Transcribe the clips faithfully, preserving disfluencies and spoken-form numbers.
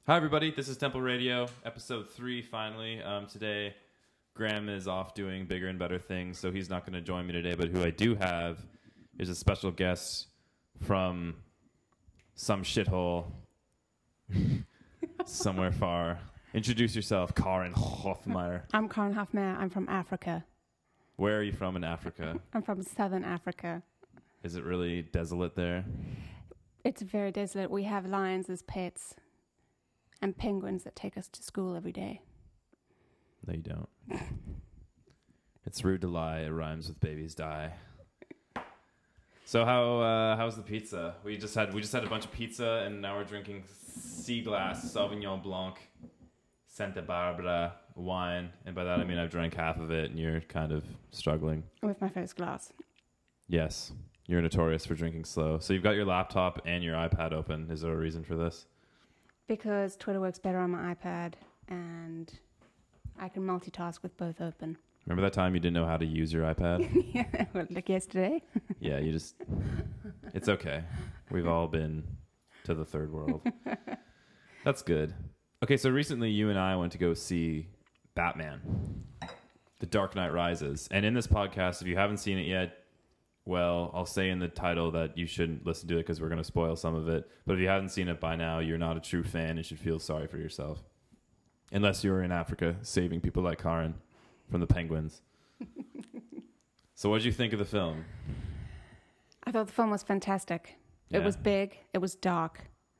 Hi, everybody. This is Temple Radio, episode three, finally. Um, today, Graham is off doing bigger and better things, so he's not going to join me today. But who I do have is a special guest from some shithole somewhere far. Introduce yourself, Karen Hoffmeyer. I'm Karen Hoffmeyer. I'm from Africa. Where are you from in Africa? I'm from southern Africa. Is it really desolate there? It's very desolate. We have lions as pets and penguins that take us to school every day. No, you don't. It's rude to lie. It rhymes with babies die. So how uh, how's the pizza? We just had we just had a bunch of pizza, and now we're drinking Sea Glass Sauvignon Blanc Santa Barbara wine, and by that I mean I've drank half of it, and you're kind of struggling. With my first glass. Yes, you're notorious for drinking slow. So you've got your laptop and your iPad open. Is there a reason for this? Because Twitter works better on my iPad, and I can multitask with both open. Remember that time you didn't know how to use your iPad? Yeah, well, like yesterday. Yeah, you just... It's okay. We've all been to the third world. That's good. Okay, so recently you and I went to go see Batman, The Dark Knight Rises. And in this podcast, if you haven't seen it yet, well, I'll say in the title that you shouldn't listen to it because we're going to spoil some of it. But if you haven't seen it by now, you're not a true fan and should feel sorry for yourself. Unless you're in Africa saving people like Karen from the penguins. So what did you think of the film? I thought the film was fantastic. Yeah. It was big. It was dark.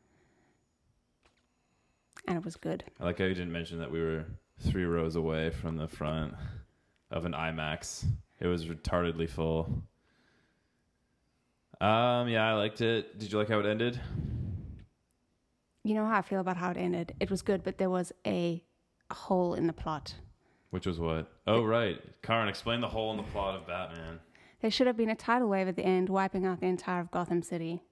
And it was good. I like how you didn't mention that we were three rows away from the front of an IMAX. It was retardedly full. Um, yeah, I liked it. Did you like how it ended? You know how I feel about how it ended. It was good, but there was a, a hole in the plot. Which was what? Oh, right. Karen, explain the hole in the plot of Batman. There should have been a tidal wave at the end wiping out the entire of Gotham City.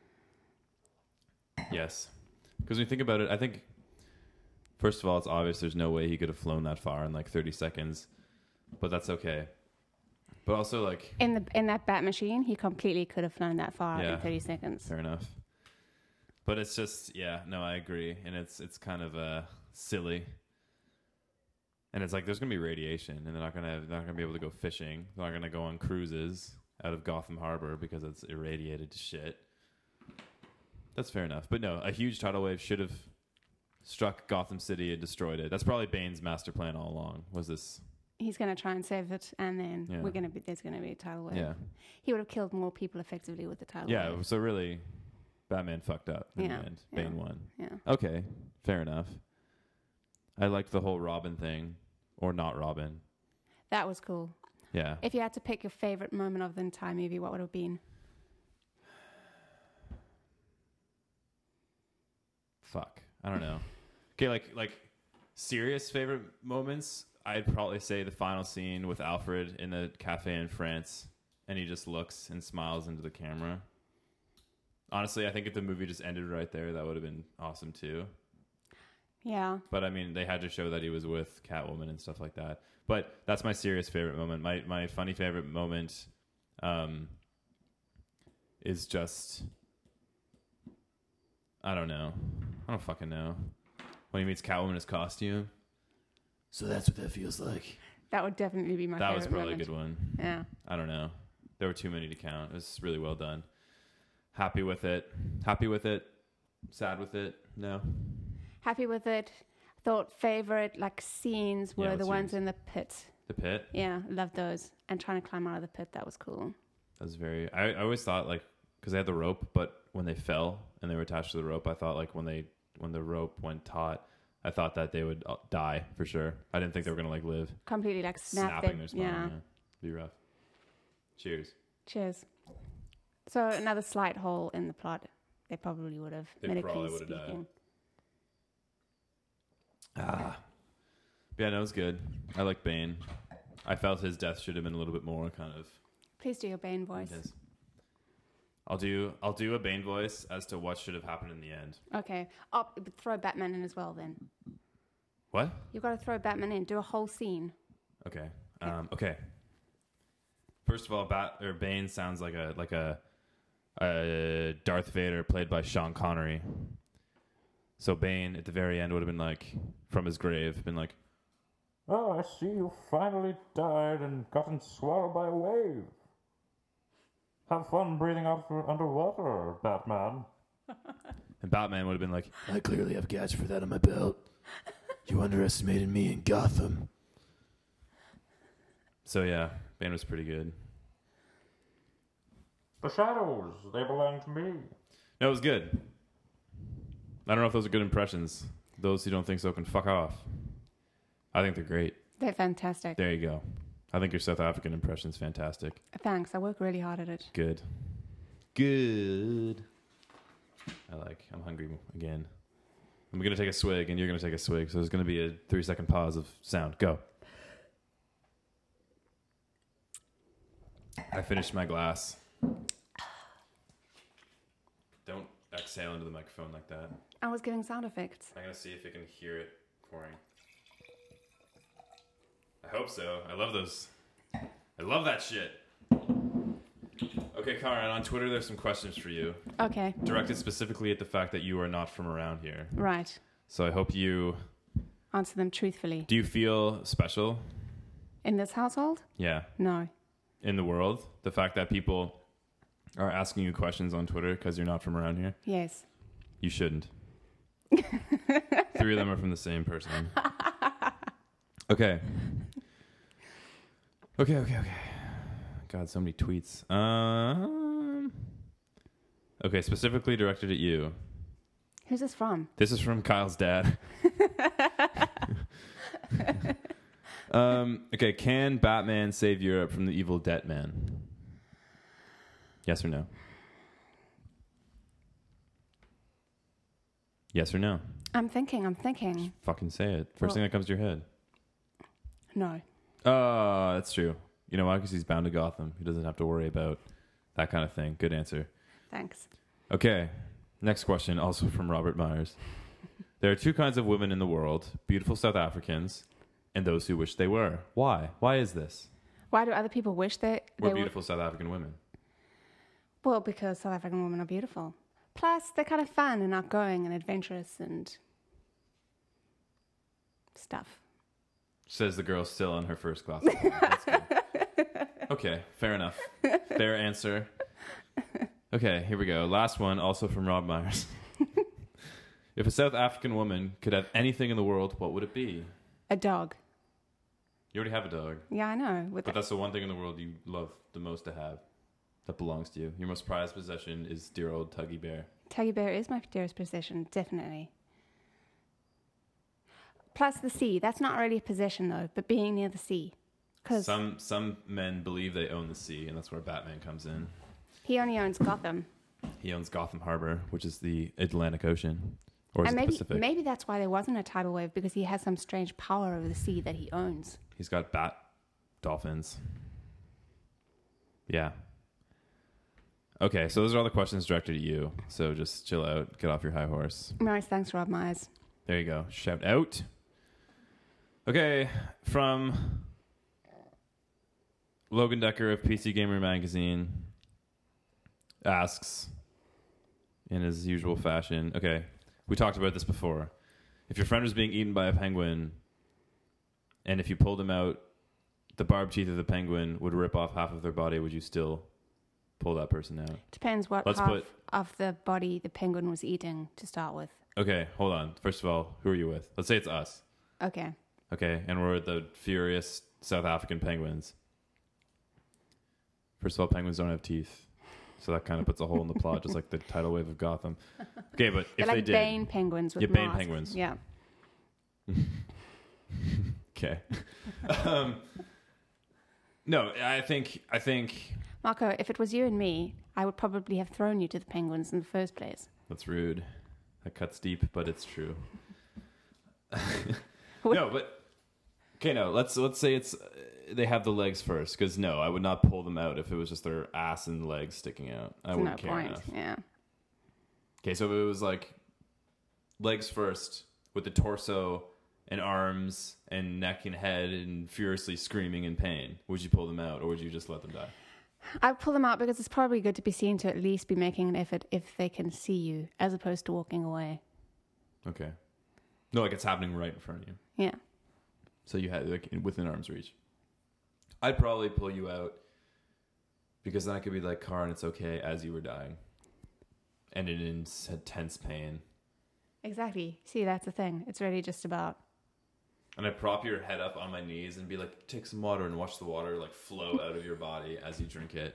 Yes. Because when you think about it, I think, first of all, it's obvious there's no way he could have flown that far in like thirty seconds. But that's okay. But also, like... In the in that bat machine, he completely could have flown that far Yeah, in thirty seconds. Fair enough. But it's just, yeah, no, I agree. And it's it's kind of uh, silly. And it's like, there's going to be radiation, and they're not going to they're not going to be able to go fishing. They're not going to go on cruises out of Gotham Harbor because it's irradiated to shit. That's fair enough. But no, a huge tidal wave should have struck Gotham City and destroyed it. That's probably Bane's master plan all along, was this... He's going to try and save it, and then Yeah. we're going to be there's going to be a tidal wave. Yeah. He would have killed more people effectively with the tidal Yeah, wave. so really, Batman fucked up in Yeah, the end. yeah. Bane won. Yeah. Okay, fair enough. I liked the whole Robin thing, or not Robin. That was cool. Yeah. If you had to pick your favorite moment of the entire movie, what would it have been? Fuck. I don't know. Okay, like like serious favorite moments, I'd probably say the final scene with Alfred in the cafe in France, and he just looks and smiles into the camera. Honestly, I think if the movie just ended right there, that would have been awesome too. Yeah. But I mean, they had to show that he was with Catwoman and stuff like that. But that's my serious favorite moment. My my funny favorite moment um, is just, I don't know. I don't fucking know. When he meets Catwoman in his costume. So that's what that feels like. That would definitely be my That favorite was probably moment. a good one. Yeah. I don't know. There were too many to count. It was really well done. Happy with it. Happy with it. Sad with it. No. Happy with it. Thought favorite like scenes were Yeah, the what ones scenes? in the pit. The pit. Yeah, loved those. And trying to climb out of the pit, that was cool. That was very. I, I always thought like because they had the rope, but when they fell and they were attached to the rope, I thought like when they when the rope went taut, I thought that they would uh, die for sure. I didn't think they were gonna like live. Completely like snap Snapping it. their spine. Yeah. Yeah. Be rough. Cheers. Cheers. So another slight hole in the plot. They probably would have. They medically probably would have died. speaking. Ah. Yeah, no, it was good. I like Bane. I felt his death should have been a little bit more kind of. Please do your Bane voice. intense. I'll do. I'll do a Bane voice as to what should have happened in the end. Okay. Oh, but throw Batman in as well then. What? You've got to throw Batman in. Do a whole scene. Okay. Um, okay. First of all, Bat or Bane sounds like a like a, a Darth Vader played by Sean Connery. So Bane at the very end would have been like, from his grave, been like, Oh, I see you finally died and gotten swallowed by a wave. Have fun breathing out underwater, Batman. and Batman would have been like, I clearly have gas for that on my belt. You underestimated me in Gotham. so yeah, Bane was pretty good. The shadows, they belong to me. No, it was good. I don't know if those are good impressions. Those who don't think so can fuck off. I think they're great. They're fantastic. There you go. I think your South African impression's fantastic. Thanks. I work really hard at it. Good. Good. I like. I'm hungry again. I'm going to take a swig, and you're going to take a swig. So there's going to be a three-second pause of sound. Go. I finished my glass. Don't exhale into the microphone like that. I was giving sound effects. I'm going to see if you can hear it pouring. I hope so. I love those. I love that shit. Okay, Karen, on Twitter there's some questions for you. Okay. Directed specifically at the fact that you are not from around here. Right. So I hope you... Answer them truthfully. Do you feel special? In this household? Yeah. No. In the world? The fact that people are asking you questions on Twitter because you're not from around here? Yes. You shouldn't. Three of them are from the same person. Okay. Okay, okay, okay. God, so many tweets. Um. Okay, specifically directed at you. Who's this from? This is from Kyle's dad. um. Okay, can Batman save Europe from the evil debt man? Yes or no? Yes or no? I'm thinking, I'm thinking. Fucking say it. First Well- thing that comes to your head. No. Oh, that's true. You know why? Because he's bound to Gotham. He doesn't have to worry about that kind of thing. Good answer. Thanks. Okay. Next question, also from Robert Myers. There are two kinds of women in the world, beautiful South Africans and those who wish they were. Why? Why is this? Why do other people wish they, they We're were... beautiful South African women. Well, because South African women are beautiful. Plus, they're kind of fun and outgoing and adventurous and stuff. Says the girl still on her first glass of wine. That's good. Okay, fair enough. Fair answer. Okay, here we go. Last one, also from Rob Myers. If a South African woman could have anything in the world, what would it be? A dog. You already have a dog. Yeah, I know. With But that's the one thing in the world you love the most to have that belongs to you. Your most prized possession is dear old Tuggy Bear. Teddy bear is my dearest possession, definitely. Plus the sea. That's not really a possession, though, but being near the sea. Because Some some men believe they own the sea, and that's where Batman comes in. he only owns Gotham. He owns Gotham Harbor, which is the Atlantic Ocean. Or is And it the maybe, Pacific? maybe that's why there wasn't a tidal wave, because he has some strange power over the sea that he owns. He's got bat dolphins. Yeah. Okay, so those are all the questions directed at you. So just chill out, get off your high horse. Nice, thanks, Rob Myers. There you go. Shout out. Okay, from Logan Decker of P C Gamer Magazine asks in his usual fashion. Okay, we talked about this before. If your friend was being eaten by a penguin, and if you pulled him out, the barbed teeth of the penguin would rip off half of their body, would you still pull that person out? Depends what Let's half put- of the body the penguin was eating to start with. Okay, hold on. First of all, who are you with? Let's say it's us. Okay. Okay, and we're the furious South African penguins. First of all, penguins don't have teeth. So that kind of puts a hole in the plot, just like the tidal wave of Gotham. Okay, but if They're they like did... Bane penguins with Yeah, Bane masks. penguins. Yeah. Okay. um, no, I think... I think... Marco, if it was you and me, I would probably have thrown you to the penguins in the first place. That's rude. That cuts deep, but it's true. No, but... Okay, no, let's let's say it's... Uh, they have the legs first, because no, I would not pull them out if it was just their ass and legs sticking out. I There's wouldn't no care point. enough. Yeah. Okay, so if it was like legs first with the torso and arms and neck and head and furiously screaming in pain, would you pull them out or would you just let them die? I'd pull them out because it's probably good to be seen to at least be making an effort if they can see you, as opposed to walking away. Okay. No, like it's happening right in front of you. Yeah. So you had like within arm's reach. I'd probably pull you out because then I could be like, Karin, it's okay, as you were dying. And in intense pain. Exactly. See, that's the thing. It's really just about... And I prop your head up on my knees and be like, take some water, and watch the water like flow out of your body as you drink it.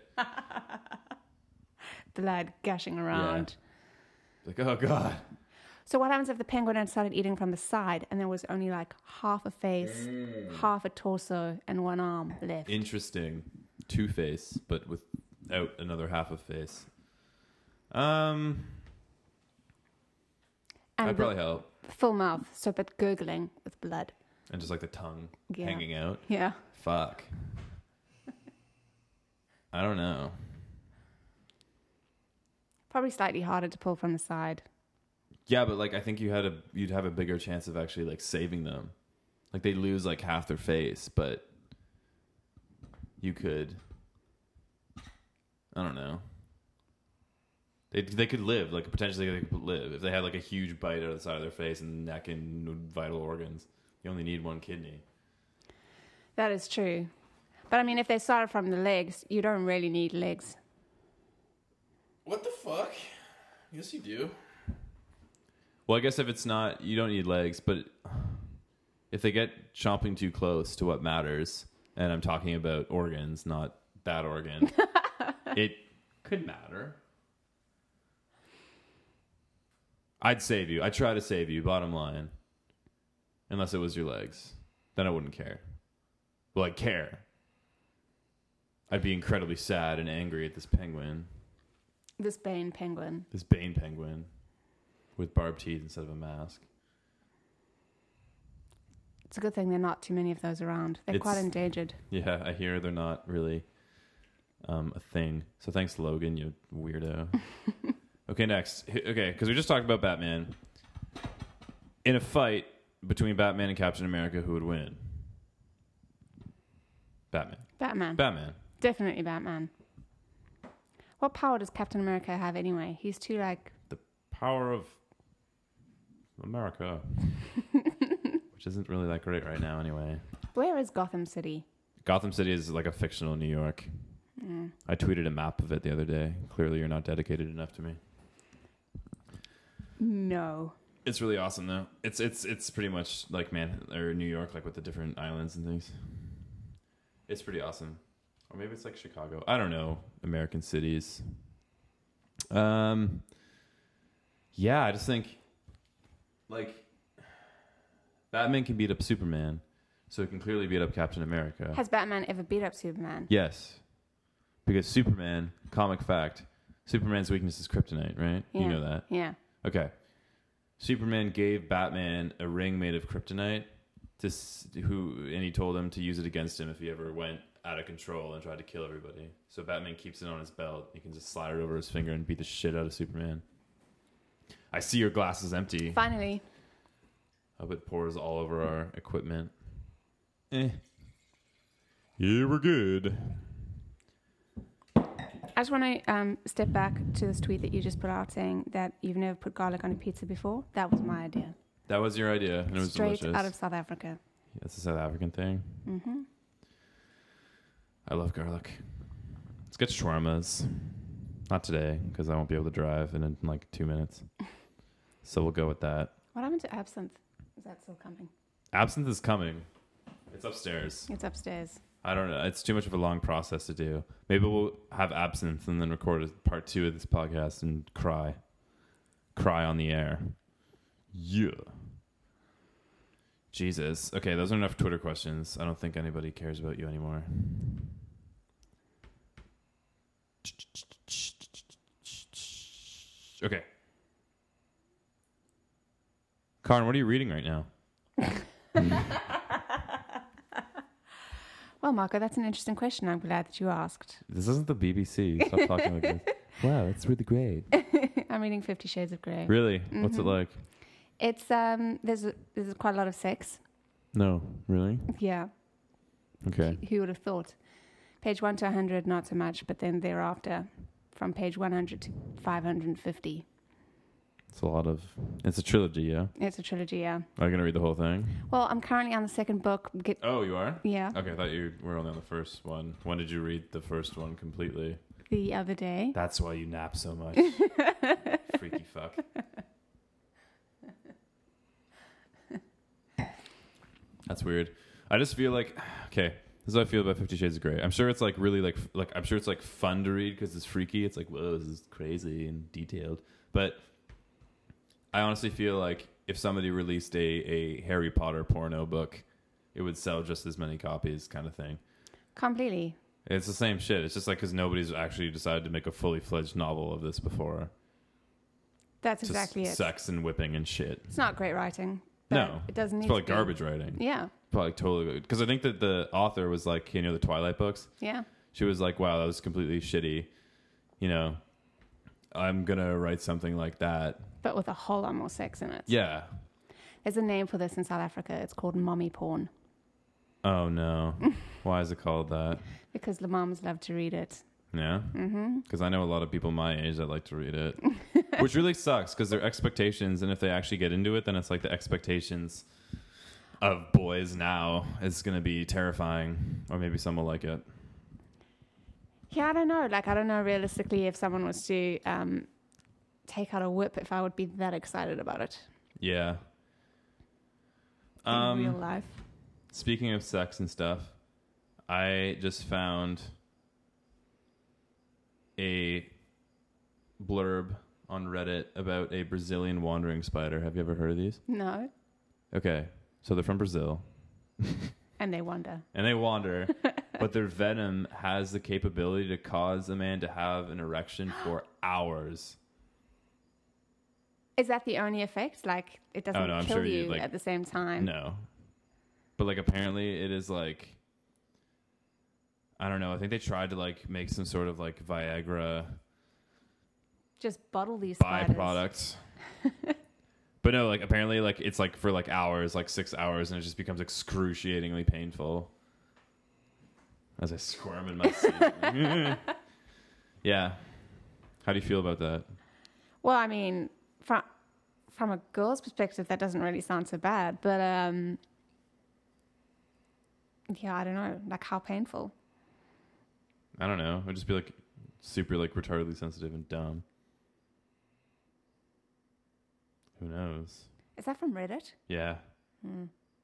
Blood gushing around. Yeah. Like, oh God. So what happens if the penguin had started eating from the side and there was only like half a face, Mm. half a torso, and one arm left? Interesting. Two face, but without another half of face. Um, and That'd the probably help. full mouth, so but gurgling with blood. And just like the tongue Yeah. hanging out. Yeah. Fuck. I don't know. Probably slightly harder to pull from the side. Yeah, but like I think you had a you'd have a bigger chance of actually like saving them. Like they lose like half their face, but you could. I don't know. They they could live like potentially they could live if they had like a huge bite out of the side of their face and neck and vital organs. You only need one kidney. That is true. But I mean, if they started from the legs, you don't really need legs. What the fuck? Yes, you do. Well, I guess if it's not, you don't need legs, but if they get chomping too close to what matters, and I'm talking about organs, not that organ, it could matter. I'd save you. I'd try to save you, bottom line. Unless it was your legs. Then I wouldn't care. Well, I'd care. I'd be incredibly sad and angry at this penguin. This Bane penguin. This Bane penguin. With barbed teeth instead of a mask. It's a good thing there are not too many of those around. They're It's- quite endangered. Yeah, I hear they're not really um, a thing. So thanks, Logan, you weirdo. Okay, next. H- Okay, because we just talked about Batman. In a fight between Batman and Captain America, who would win? Batman. Batman. Batman. Definitely Batman. What power does Captain America have anyway? He's too like... Power of America. Which isn't really that great right now anyway. Where is Gotham City? Gotham City is like a fictional New York. Mm. I tweeted a map of it the other day. Clearly you're not dedicated enough to me. No. It's really awesome though. It's it's it's pretty much like man or New York, like with the different islands and things. It's pretty awesome. Or maybe it's like Chicago. I don't know. American cities. Um Yeah, I just think like Batman can beat up Superman, so he can clearly beat up Captain America. Has Batman ever beat up Superman? Yes. Because Superman, comic fact, Superman's weakness is kryptonite, right? Yeah. You know that. Yeah. Okay. Superman gave Batman a ring made of kryptonite to s- who, and he told him to use it against him if he ever went out of control and tried to kill everybody. So Batman keeps it on his belt. He can just slide it over his finger and beat the shit out of Superman. I see your glass is empty. Finally. I hope it pours all over our equipment. Eh. Yeah, we're good. I just want to um, step back to this tweet that you just put out saying that you've never put garlic on a pizza before. That was my idea. That was your idea, and it was Straight delicious. out of South Africa. That's a South African thing. Mm-hmm. I love garlic. Let's get shawarmas. Not today, because I won't be able to drive in, in like two minutes. So we'll go with that. What happened to absinthe? Is that still coming? Absinthe is coming. It's upstairs. It's upstairs. I don't know. It's too much of a long process to do. Maybe we'll have absinthe and then record a part two of this podcast and cry. Cry on the air. Yeah. Jesus. Okay, those are enough Twitter questions. I don't think anybody cares about you anymore. Okay. Karin, what are you reading right now? Well, Marco, that's an interesting question. I'm glad that you asked. This isn't the B B C. Stop talking like this. Wow, that's really great. I'm reading Fifty Shades of Grey. Really? What's it Mhm. like? It's um, there's a, there's quite a lot of sex. No, really? Yeah. Okay. Who would have thought? Page one to one hundred, not so much, but then thereafter, from page one hundred to five hundred fifty. It's a lot of. It's a trilogy, yeah. It's a trilogy, yeah. Are you gonna read the whole thing? Well, I'm currently on the second book. Get, Oh, you are. yeah, Okay, I thought you were only on the first one. When did you read the first one completely? the other day. That's why you nap so much. Freaky fuck. That's weird. I just feel like, okay, this is how I feel about Fifty Shades of Grey. I'm sure it's like really like, like I'm sure it's like fun to read because it's freaky. It's like, whoa, this is crazy and detailed. But I honestly feel like if somebody released a, a Harry Potter porno book, it would sell just as many copies, kind of thing. Completely. It's the same shit. It's just like because nobody's actually decided to make a fully fledged novel of this before. That's Just exactly it. sex and whipping and shit. It's not great writing. But No, it doesn't need It's probably to be. garbage writing. Yeah, Probably totally because I think that the author was like, you know, the Twilight books. yeah. She was like, "Wow, that was completely shitty." You know, I'm gonna write something like that. But with a whole lot more sex in it. Yeah. There's a name for this in South Africa. It's called mommy porn Oh no. Why is it called that? because the moms love to read it. Yeah. Mm-hmm. Because I know a lot of people my age that like to read it, which really sucks because their expectations, and if they actually get into it, then it's like the expectations of boys now is going to be terrifying, or maybe some will like it. Yeah, I don't know. Like, I don't know realistically if someone was to um, take out a whip, if I would be that excited about it Yeah. in Um, real life. Speaking of sex and stuff, I just found a blurb on Reddit about a Brazilian wandering spider. Have you ever heard of these? No. Okay, so they're from Brazil. And they wonder. And they wander, but their venom has the capability to cause a man to have an erection for hours. Is that the only effect? Like, it doesn't Oh, no, I'm kill sure you, you like- at the same time? No. But, like, apparently it is, like... I don't know. I think they tried to, like, make some sort of, like, Viagra Just bottle these spiders. byproduct. But no, like, apparently, like, it's, like, for, like, hours, like, six hours, and it just becomes excruciatingly painful. As I squirm in my seat. Yeah. How do you feel about that? Well, I mean, from from a girl's perspective, that doesn't really sound so bad. But, um, yeah, I don't know. Like, how painful? I don't know. I'd just be like super like retardedly sensitive and dumb. Who knows? Is that from Reddit? Yeah. Hmm.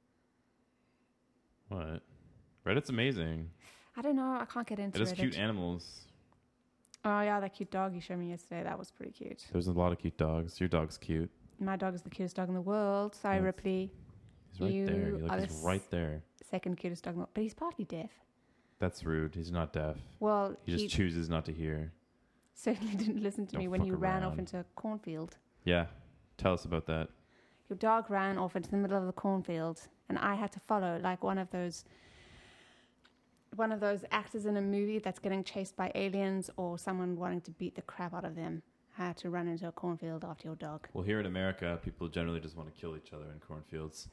What? Reddit's amazing. I don't know. I can't get into It has Reddit. cute animals. Oh, yeah, that cute dog you showed me yesterday. That was pretty cute. There's a lot of cute dogs. Your dog's cute. My dog is the cutest dog in the world. Sorry, Yes. Ripley. He's right You there. Like, are he's the right there. Second cutest dog in the world. But he's partly deaf. That's rude. He's not deaf. Well, He he, just chooses not to hear. certainly didn't listen to Don't me when he fuck ran off around. into a cornfield. Yeah. Tell us about that. Your dog ran off into the middle of the cornfield, and I had to follow like one of those one of those actors in a movie that's getting chased by aliens or someone wanting to beat the crap out of them. I had to run into a cornfield after your dog. Well, here in America, people generally just want to kill each other in cornfields.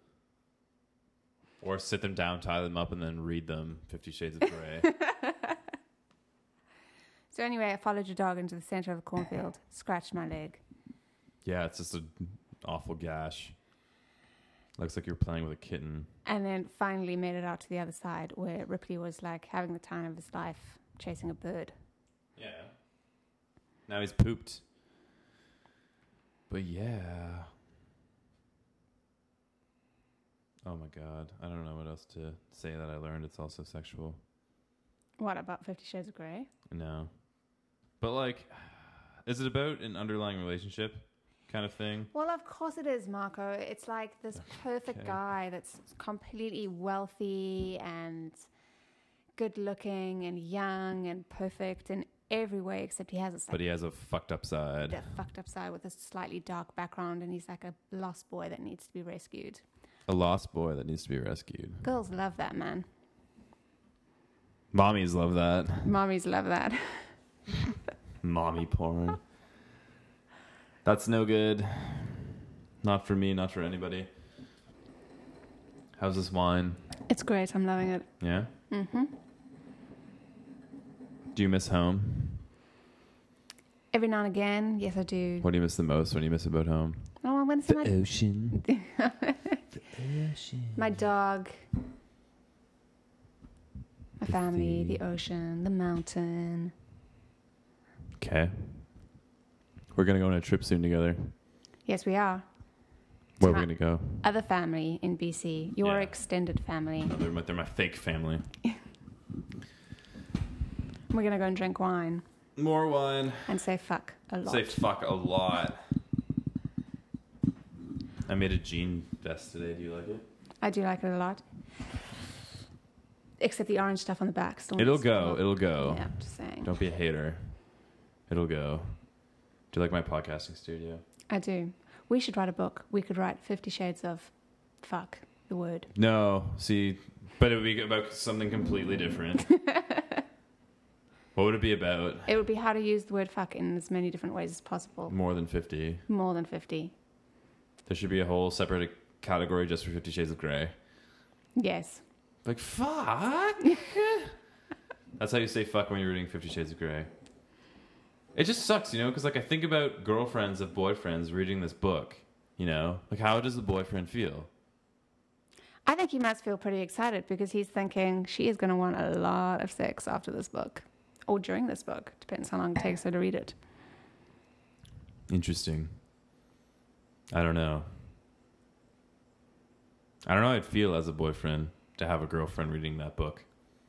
Or sit them down, tie them up, and then read them Fifty Shades of Grey. So anyway, I followed your dog into the center of the cornfield, scratched my leg. Yeah, it's just an awful gash. Looks like you're playing with a kitten. And then finally made it out to the other side where Ripley was like having the time of his life chasing a bird. Yeah. Now he's pooped. But yeah. Oh my god. I don't know what else to say that I learned. It's also sexual. What about Fifty Shades of Grey? No. But like, is it about an underlying relationship kind of thing? Well, of course it is, Marco. It's like this perfect Okay. guy that's completely wealthy and good looking and young and perfect in every way, except he has a, But like, he has a fucked up side. a fucked up side with a slightly dark background, and he's like a lost boy that needs to be rescued. A lost boy that needs to be rescued. Girls love that, man. Mommies love that. Mommies love that. Mommy porn. That's no good. Not for me, not for anybody. How's this wine? It's great. I'm loving it. Yeah? Mm-hmm. Do you miss home? Every now and again, yes, I do. What do you miss the most when you miss about home? Oh, I'm going to say my, ocean. The ocean. my dog, my family, the ocean, the mountain. Okay. We're going to go on a trip soon together. Yes, we are. Where are my- we going to go? Other family in B C. Your Yeah. extended family. No, they're, my, they're my fake family. We're going to go and drink wine More wine. and say fuck a lot. Say fuck a lot. I made a jean vest today. Do you like it? I do like it a lot. Except the orange stuff on the back. Still It'll needs- go. It'll go. Yeah, just saying. Don't be a hater. It'll go. Do you like my podcasting studio? I do. We should write a book. We could write Fifty Shades of fuck, the word. No. See, but it would be about something completely different. What would it be about? It would be how to use the word fuck in as many different ways as possible. More than fifty. More than fifty. There should be a whole separate category just for Fifty Shades of Grey. Yes. Like, fuck? That's how you say fuck when you're reading Fifty Shades of Grey. It just sucks, you know, because, like, I think about girlfriends of boyfriends reading this book, you know? Like, how does the boyfriend feel? I think he must feel pretty excited because he's thinking she is going to want a lot of sex after this book. Or during this book. Depends how long it takes her to read it. Interesting. I don't know. I don't know how I'd feel as a boyfriend to have a girlfriend reading that book.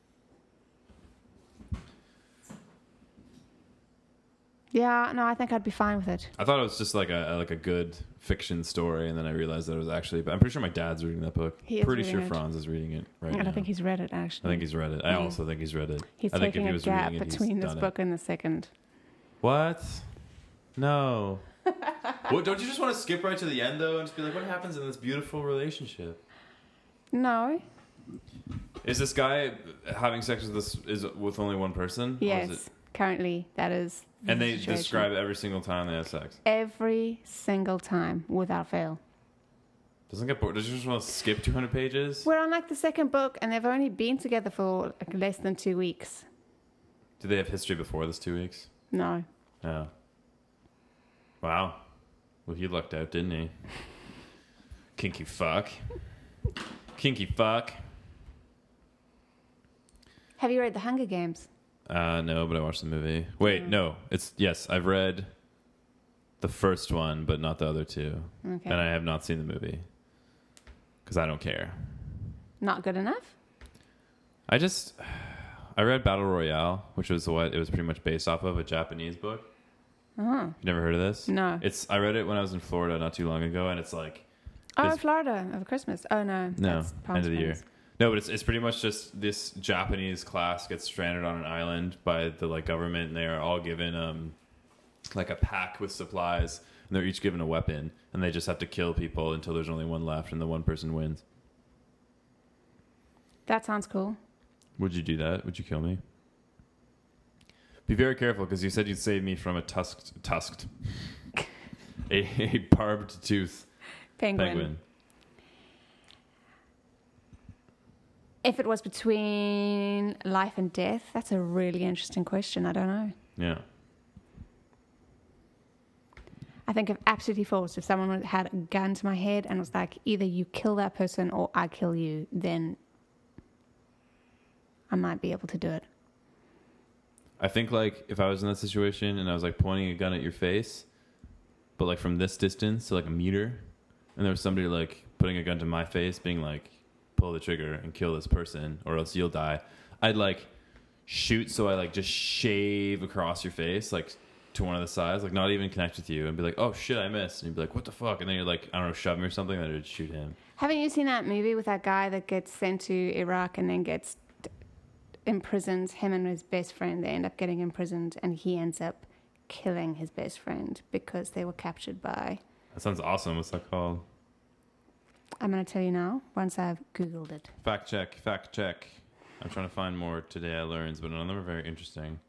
Yeah, no, I think I'd be fine with it. I thought it was just like a like a good fiction story, and then I realized that it was actually. But I'm pretty sure my dad's reading that book. He is pretty reading sure it. Franz is reading it right I now. don't think he's read it, actually. I think he's read it. I Yeah. also think he's read it. He's I think if taking he a was gap reading it, he's between this done it. book and the second. What? No. Well, don't you just want to skip right to the end though, and just be like, what happens in this beautiful relationship? No. Is this guy having sex with this is with only one person? Or is Yes. it- Currently, that is the and they situation. describe every single time they have sex. Every single time, without fail. Doesn't get bored. Does you just want to skip two hundred pages? We're on like the second book, and they've only been together for like less than two weeks. Do they have history before this two weeks? No. Oh. Wow. Well, he lucked out, didn't he? Kinky fuck. Kinky fuck. Have you read The Hunger Games? Uh, no, but I watched the movie. Wait, Mm. no. It's yes, I've read the first one, but not the other two, Okay. and I have not seen the movie because I don't care. Not good enough? I just I read Battle Royale, which was what it was pretty much based off of, a Japanese book. Oh. You never heard of this? No. It's I read it when I was in Florida not too long ago, and it's like Oh, It's- Florida over Christmas. Oh, no. no that's Palm end of the year. Springs. No, but it's it's pretty much just this Japanese class gets stranded on an island by the like government, and they are all given um like a pack with supplies, and they're each given a weapon, and they just have to kill people until there's only one left, and the one person wins. That sounds cool. Would you do that? Would you kill me? Be very careful, because you said you'd save me from a tusked tusked a, a barbed tooth Penguin. penguin. If it was between life and death, that's a really interesting question. I don't know. Yeah. I think if absolutely forced, if someone had a gun to my head and was like, either you kill that person or I kill you, then I might be able to do it. I think like if I was in that situation and I was like pointing a gun at your face, but like from this distance, so like a meter, and there was somebody like putting a gun to my face, being like, pull the trigger and kill this person or else you'll die, I'd like shoot so I like just shave across your face, like to one of the sides, like not even connect with you, and be like, oh shit, I missed. And you'd be like, what the fuck? And then you're like, I don't know, shove me or something, and then I'd shoot him. Haven't you seen that movie with that guy that gets sent to Iraq and then gets t- imprisoned? Him and his best friend, they end up getting imprisoned, and he ends up killing his best friend because they were captured by... That sounds awesome. What's that called? I'm going to tell you now, once I've Googled it. Fact check, fact check. I'm trying to find more Today I Learns, but none of them are very interesting.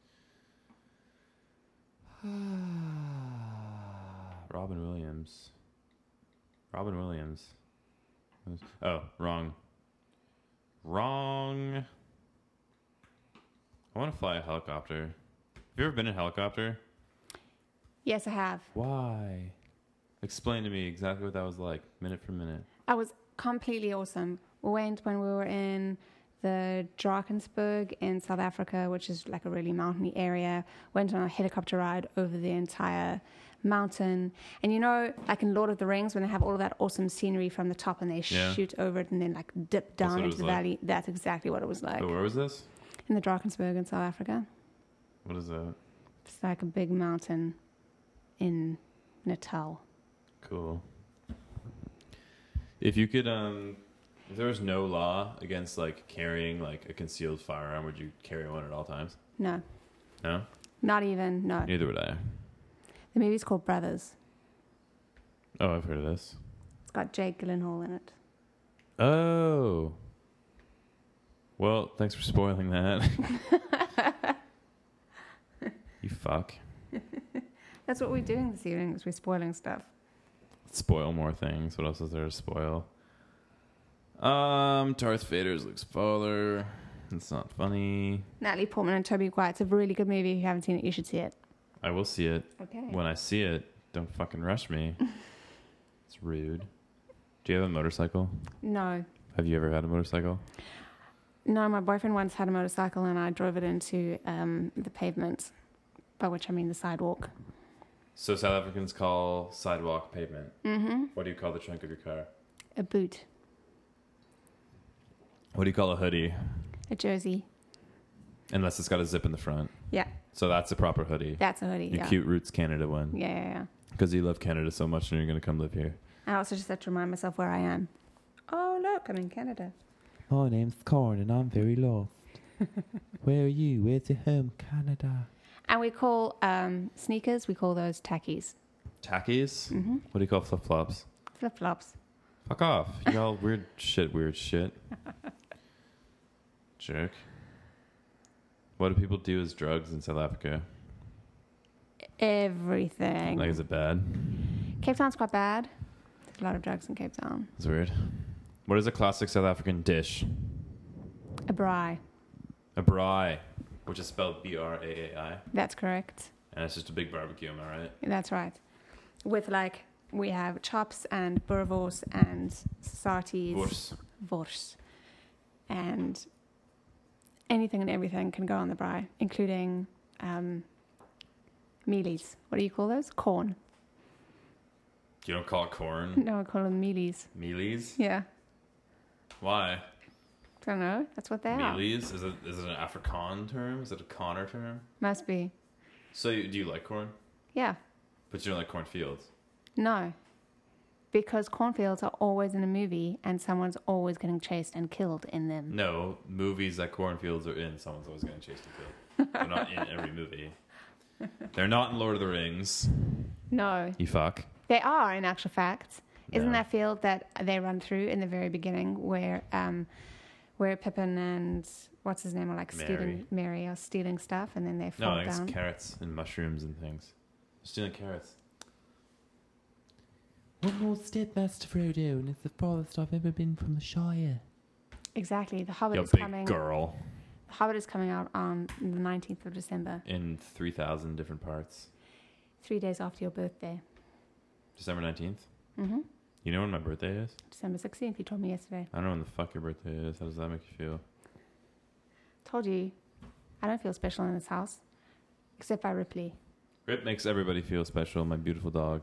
Robin Williams. Robin Williams. Oh, wrong. Wrong. I want to fly a helicopter. Have you ever been in a helicopter? Yes, I have. Why? Explain to me exactly what that was like, minute for minute. I was completely awesome. We went when we were in the Drakensberg in South Africa, which is like a really mountainy area. Went on a helicopter ride over the entire mountain. And you know, like in Lord of the Rings, when they have all of that awesome scenery from the top and they Yeah. shoot over it and then like dip That's down what it into the was like. valley. That's exactly what it was like So where was this? in the Drakensberg in South Africa. What is that? It's like a big mountain in Natal. Cool. If you could, um, if there was no law against like carrying like a concealed firearm, would you carry one at all times? No, No, not even, no. neither would I. The movie's called Brothers. Oh, I've heard of this. It's got Jake Gyllenhaal in it. Oh. Well, thanks for spoiling that. You fuck. That's what we're doing this evening, is we're spoiling stuff. Spoil more things. What else is there to spoil? Um, Darth Vader's Luke's father. It's not funny. Natalie Portman and Toby Maguire. It's a really good movie. If you haven't seen it, you should see it. I will see it. Okay. When I see it, don't fucking rush me. It's rude. Do you have a motorcycle? No. Have you ever had a motorcycle? No, my boyfriend once had a motorcycle and I drove it into um, the pavement, by which I mean the sidewalk. So South Africans call sidewalk pavement. Mm-hmm. What do you call the trunk of your car? A boot. What do you call a hoodie? A jersey. Unless it's got a zip in the front. Yeah, So that's a proper hoodie. that's a hoodie. Your Yeah. cute Roots Canada one. yeah, yeah, yeah. Because you love Canada so much and you're going to come live here. I also just have to remind myself where I am. Oh, look, I'm in Canada. My name's Corn and I'm very lost. Where are you? Where's your home? Canada. And we call um, sneakers, we call those tackies. Tackies? Mm-hmm. What do you call flip-flops? Flip-flops. Fuck off. Y'all weird shit, weird shit. Jerk. What do people do as drugs in South Africa? Everything. Like, is it bad? Cape Town's quite bad. There's a lot of drugs in Cape Town. It's weird. What is a classic South African dish? A braai. A braai, which is spelled B R A A I. That's correct. And it's just a big barbecue, am I right? That's right. With like, we have chops and boerewors and sarties. Wors. Wors. And anything and everything can go on the braai, including um, mealies. What do you call those? Corn. You don't call it corn? No, I call them mealies. Mealies? Yeah. Why? Don't know. That's what they are. Mealies? Is it is it an Afrikaan term? Is it a Connor term? Must be. So you, do you like corn? Yeah. But you don't like cornfields? No. Because cornfields are always in a movie and someone's always getting chased and killed in them. No, movies that cornfields are in, someone's always getting chased and killed. They're not in every movie. They're not in Lord of the Rings. No. You fuck. They are, in actual fact. Isn't No. that field that they run through in the very beginning where um, where Pippin and what's his name are like Mary. stealing Mary are stealing stuff and then they No, fall I think down? it's carrots and mushrooms and things. Stealing carrots. One more step, Master Frodo, and it's the farthest I've ever been from the Shire. Exactly. The Hobbit Yo, is big coming. girl. The Hobbit is coming out on the nineteenth of December, In three thousand different parts. three days after your birthday. December nineteenth. Mm-hmm. You know when my birthday is? December sixteenth. You told me yesterday. I don't know when the fuck your birthday is. How does that make you feel? Told you. I don't feel special in this house, except by Ripley. Rip makes everybody feel special, my beautiful dog.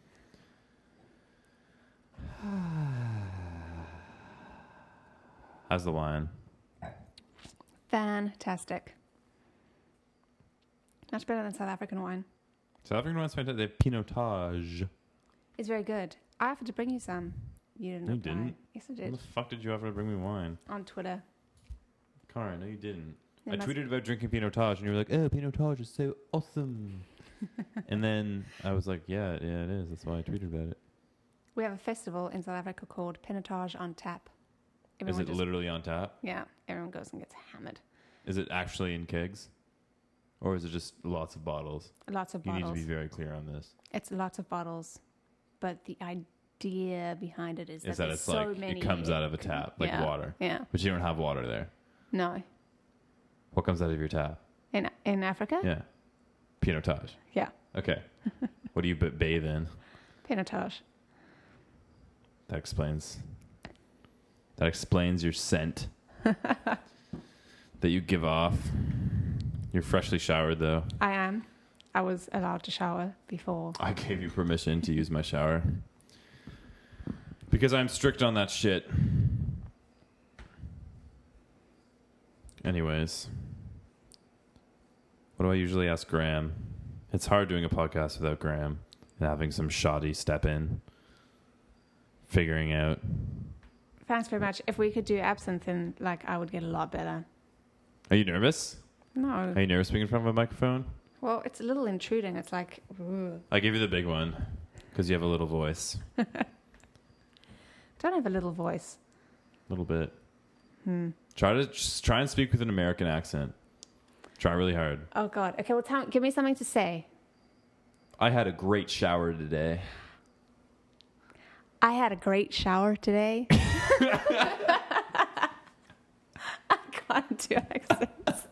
How's the wine? Fantastic. Much better than South African wine. South African wine's fantastic. They have Pinotage. It's very good. I offered to bring you some. You didn't. No, you reply. didn't. Yes, I When did. the fuck did you offer to bring me wine? On Twitter. Karen, no you didn't. It I must- tweeted about drinking Pinotage and you were like, oh, Pinotage is so awesome. And then I was like, yeah, yeah, it is. That's why I tweeted about it. We have a festival in South Africa called Pinotage on Tap. Is it just- literally on tap? Yeah, everyone goes and gets hammered. Is it actually in kegs? Or is it just lots of bottles? Lots of You bottles. need to be very clear on this. It's lots of bottles, but the idea behind it is, Is that, that there's it's so like many it comes out of a tap, like yeah, water. Yeah. But you don't have water there. No. What comes out of your tap? In in Africa? Yeah. Pinotage. Yeah. Okay. What do you b- bathe in? Pinotage. That explains. That explains your scent that you give off. You're freshly showered, though. I am. I was allowed to shower before. I gave you permission to use my shower because I'm strict on that shit. Anyways, what do I usually ask Graham? It's hard doing a podcast without Graham and having some shoddy step in, figuring out. Thanks very much. If we could do absinthe, then like I would get a lot better. Are you nervous? No. Are you nervous being in front of a microphone? Well, it's a little intruding. It's like, ugh. I give you the big one because you have a little voice. Don't have a little voice. A little bit. Hmm. Try to just try and speak with an American accent. Try really hard. Oh God. Okay. Well, tell, give me something to say. I had a great shower today. I had a great shower today. I can't do accents.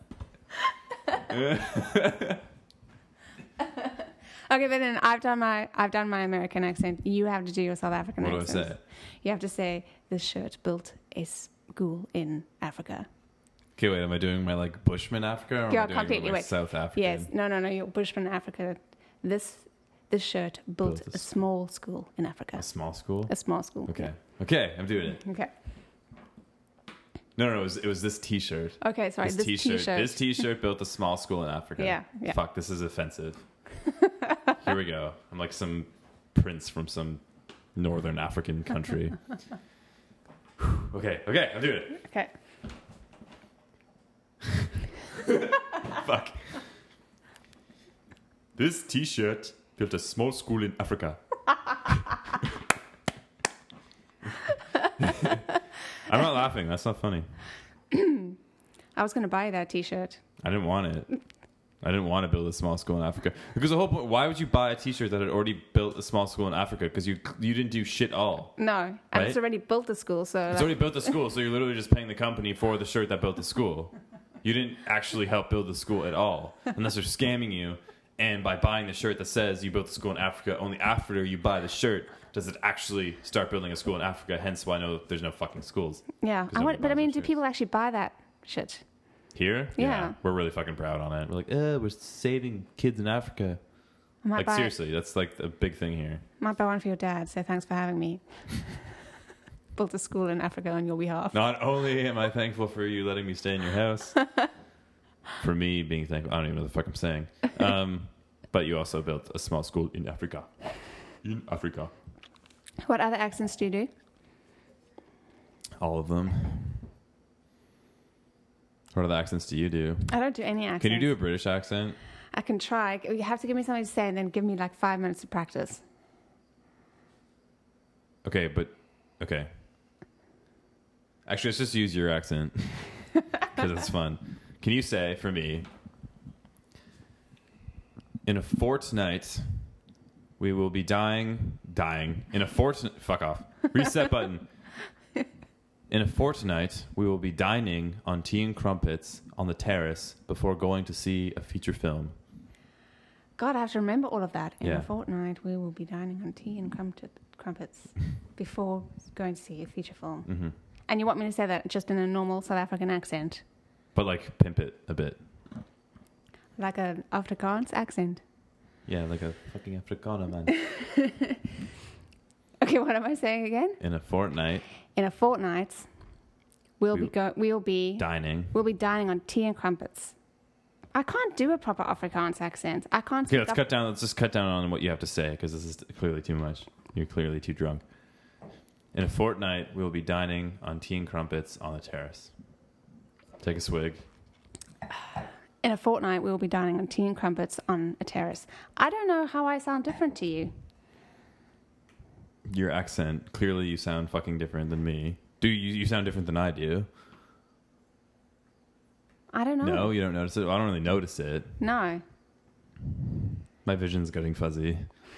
Okay, but then I've done my I've done my American accent. You have to do your South African What do I accent. say? You have to say this shirt built a school in Africa. Okay, wait. Am I doing my like Bushman Africa or am Yeah, I doing completely, my wait. South African? Yes, no, no, no. You're Bushman Africa. This this shirt built, Built a a s- small school in Africa. A small school. A small school. Okay. Okay, I'm doing it. Okay. No, no, no. It was, it was this T-shirt. Okay. Sorry. This, This, T-shirt. T-shirt. This T-shirt built a small school in Africa. Yeah, yeah. Fuck. This is offensive. Here we go. I'm like some prince from some northern African country. okay. Okay. I'm doing it. Okay. Fuck. This T-shirt built a small school in Africa. I'm not laughing. That's not funny. I was going to buy that T-shirt. I didn't want it. I didn't want to build a small school in Africa because the whole point. Why would you buy a T-shirt that had already built a small school in Africa? Because you you didn't do shit all. No, and Right? it's already built the school, so It's like, already built the school, so you're literally just paying the company for the shirt that built the school. You didn't actually help build the school at all, unless they're scamming you. And by buying the shirt that says you built the school in Africa, only after you buy the shirt does it actually start building a school in Africa. Hence why I know there's no fucking schools. yeah. 'Cause I want, nobody but I buys mean, those do shirts. people actually buy that shit? Here? Yeah. We're really fucking proud on it. We're like, uh, we're saving kids in Africa. I might Like, buy, seriously, that's like a big thing here. might buy one for your dad. So thanks for having me. Built a school in Africa on your behalf. Not only am I thankful for you letting me stay in your house, for me being thankful, I don't even know what the fuck I'm saying. Um, but you also built a small school in Africa. In Africa. What other accents do you do? All of them. What other accents do you do? I don't do any accents. Can you do a British accent? I can try. You have to give me something to say and then give me like five minutes to practice. Okay, but okay. Actually, let's just use your accent because it's fun. Can you say for me, in a fortnight, we will be dying, dying. In a fortnight, fuck off. Reset button. In a fortnight, we will be dining on tea and crumpets on the terrace before going to see a feature film. God, I have to remember all of that. In Yeah. a fortnight, we will be dining on tea and crumpet, crumpets before going to see a feature film. Hmm. And you want me to say that just in a normal South African accent? But like pimp it a bit. Like an Afrikaans accent? Yeah, like a fucking Afrikaner, man. Okay, what am I saying again? In a fortnight, In a fortnight, we'll We- be go- we'll be dining. we'll be dining on tea and crumpets. I can't do a proper Afrikaans accent. I can't. Okay, speak let's Af- cut down. Let's just cut down on what you have to say because this is clearly too much. You're clearly too drunk. In a fortnight, we will be dining on tea and crumpets on the terrace. Take a swig. In a fortnight, we will be dining on tea and crumpets on a terrace. I don't know how I sound different to you. Your accent, clearly you sound fucking different than me. Do you? You sound different than I do. I don't know. No, you don't notice it. I don't really notice it. No. My vision's getting fuzzy.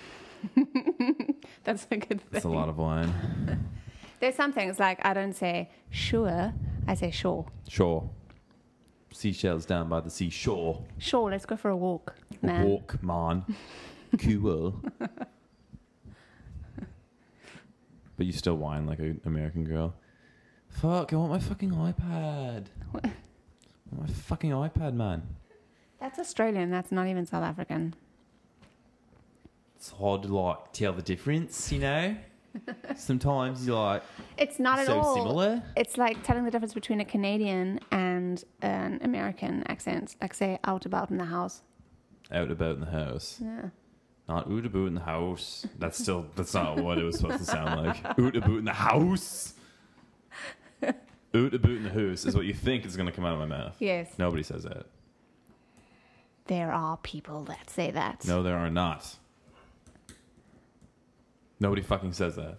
That's a good thing. That's a lot of wine. There's some things like I don't say sure, I say sure. Sure. Seashells down by the seashore. Sure, let's go for a walk, man. Walk, man. Cool. But you still whine like an American girl. Fuck, I want my fucking iPad. What? I want my fucking iPad, man. That's Australian. That's not even South African. It's hard to like tell the difference, you know? Sometimes you're like It's not at so all. similar. It's like telling the difference between a Canadian and an American accent. Like say out about in the house. Out about in the house. Yeah. Not oot about in the house. That's still that's not what it was supposed to sound like. Oot about in the house. Oot about in the house is what you think is gonna come out of my mouth. Yes. Nobody says that. There are people that say that. No, there are not. Nobody fucking says that.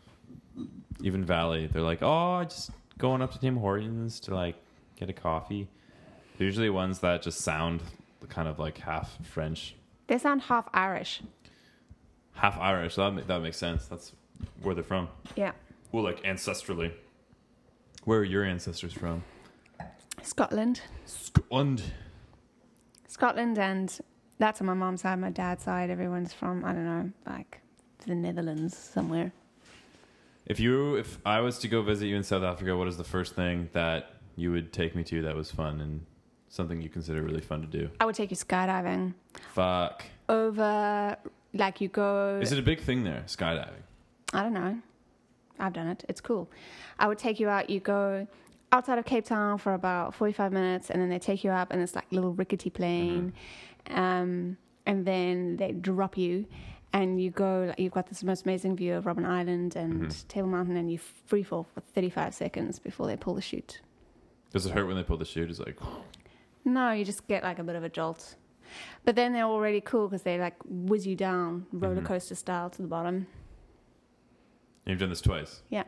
Even Valley, they're like, oh, just going up to Tim Hortons to like get a coffee. They're usually ones that just sound kind of like half French, They sound half Irish. half Irish. That ma- that makes sense. That's where they're from. Yeah. Well, like ancestrally. Where are your ancestors from? Scotland. Scotland. Scotland, and that's on my mom's side. My dad's side, everyone's from, I don't know, like the Netherlands somewhere. If you, if I was to go visit you in South Africa, what is the first thing that you would take me to that was fun and something you consider really fun to do? I would take you skydiving. Fuck. Over, like you go... Is it a big thing there, skydiving? I don't know. I've done it. It's cool. I would take you out. You go outside of Cape Town for about forty-five minutes, and then they take you up, and it's like a little rickety plane. Mm-hmm. Um, and then they drop you, and you go, like, you've got this most amazing view of Robben Island and mm-hmm. Table Mountain, and you free fall for thirty-five seconds before they pull the chute. Does it hurt when they pull the chute? It's like... No, you just get like a bit of a jolt. But then they're already cool because they like whiz you down roller mm-hmm. coaster style to the bottom. You've done this twice? Yeah.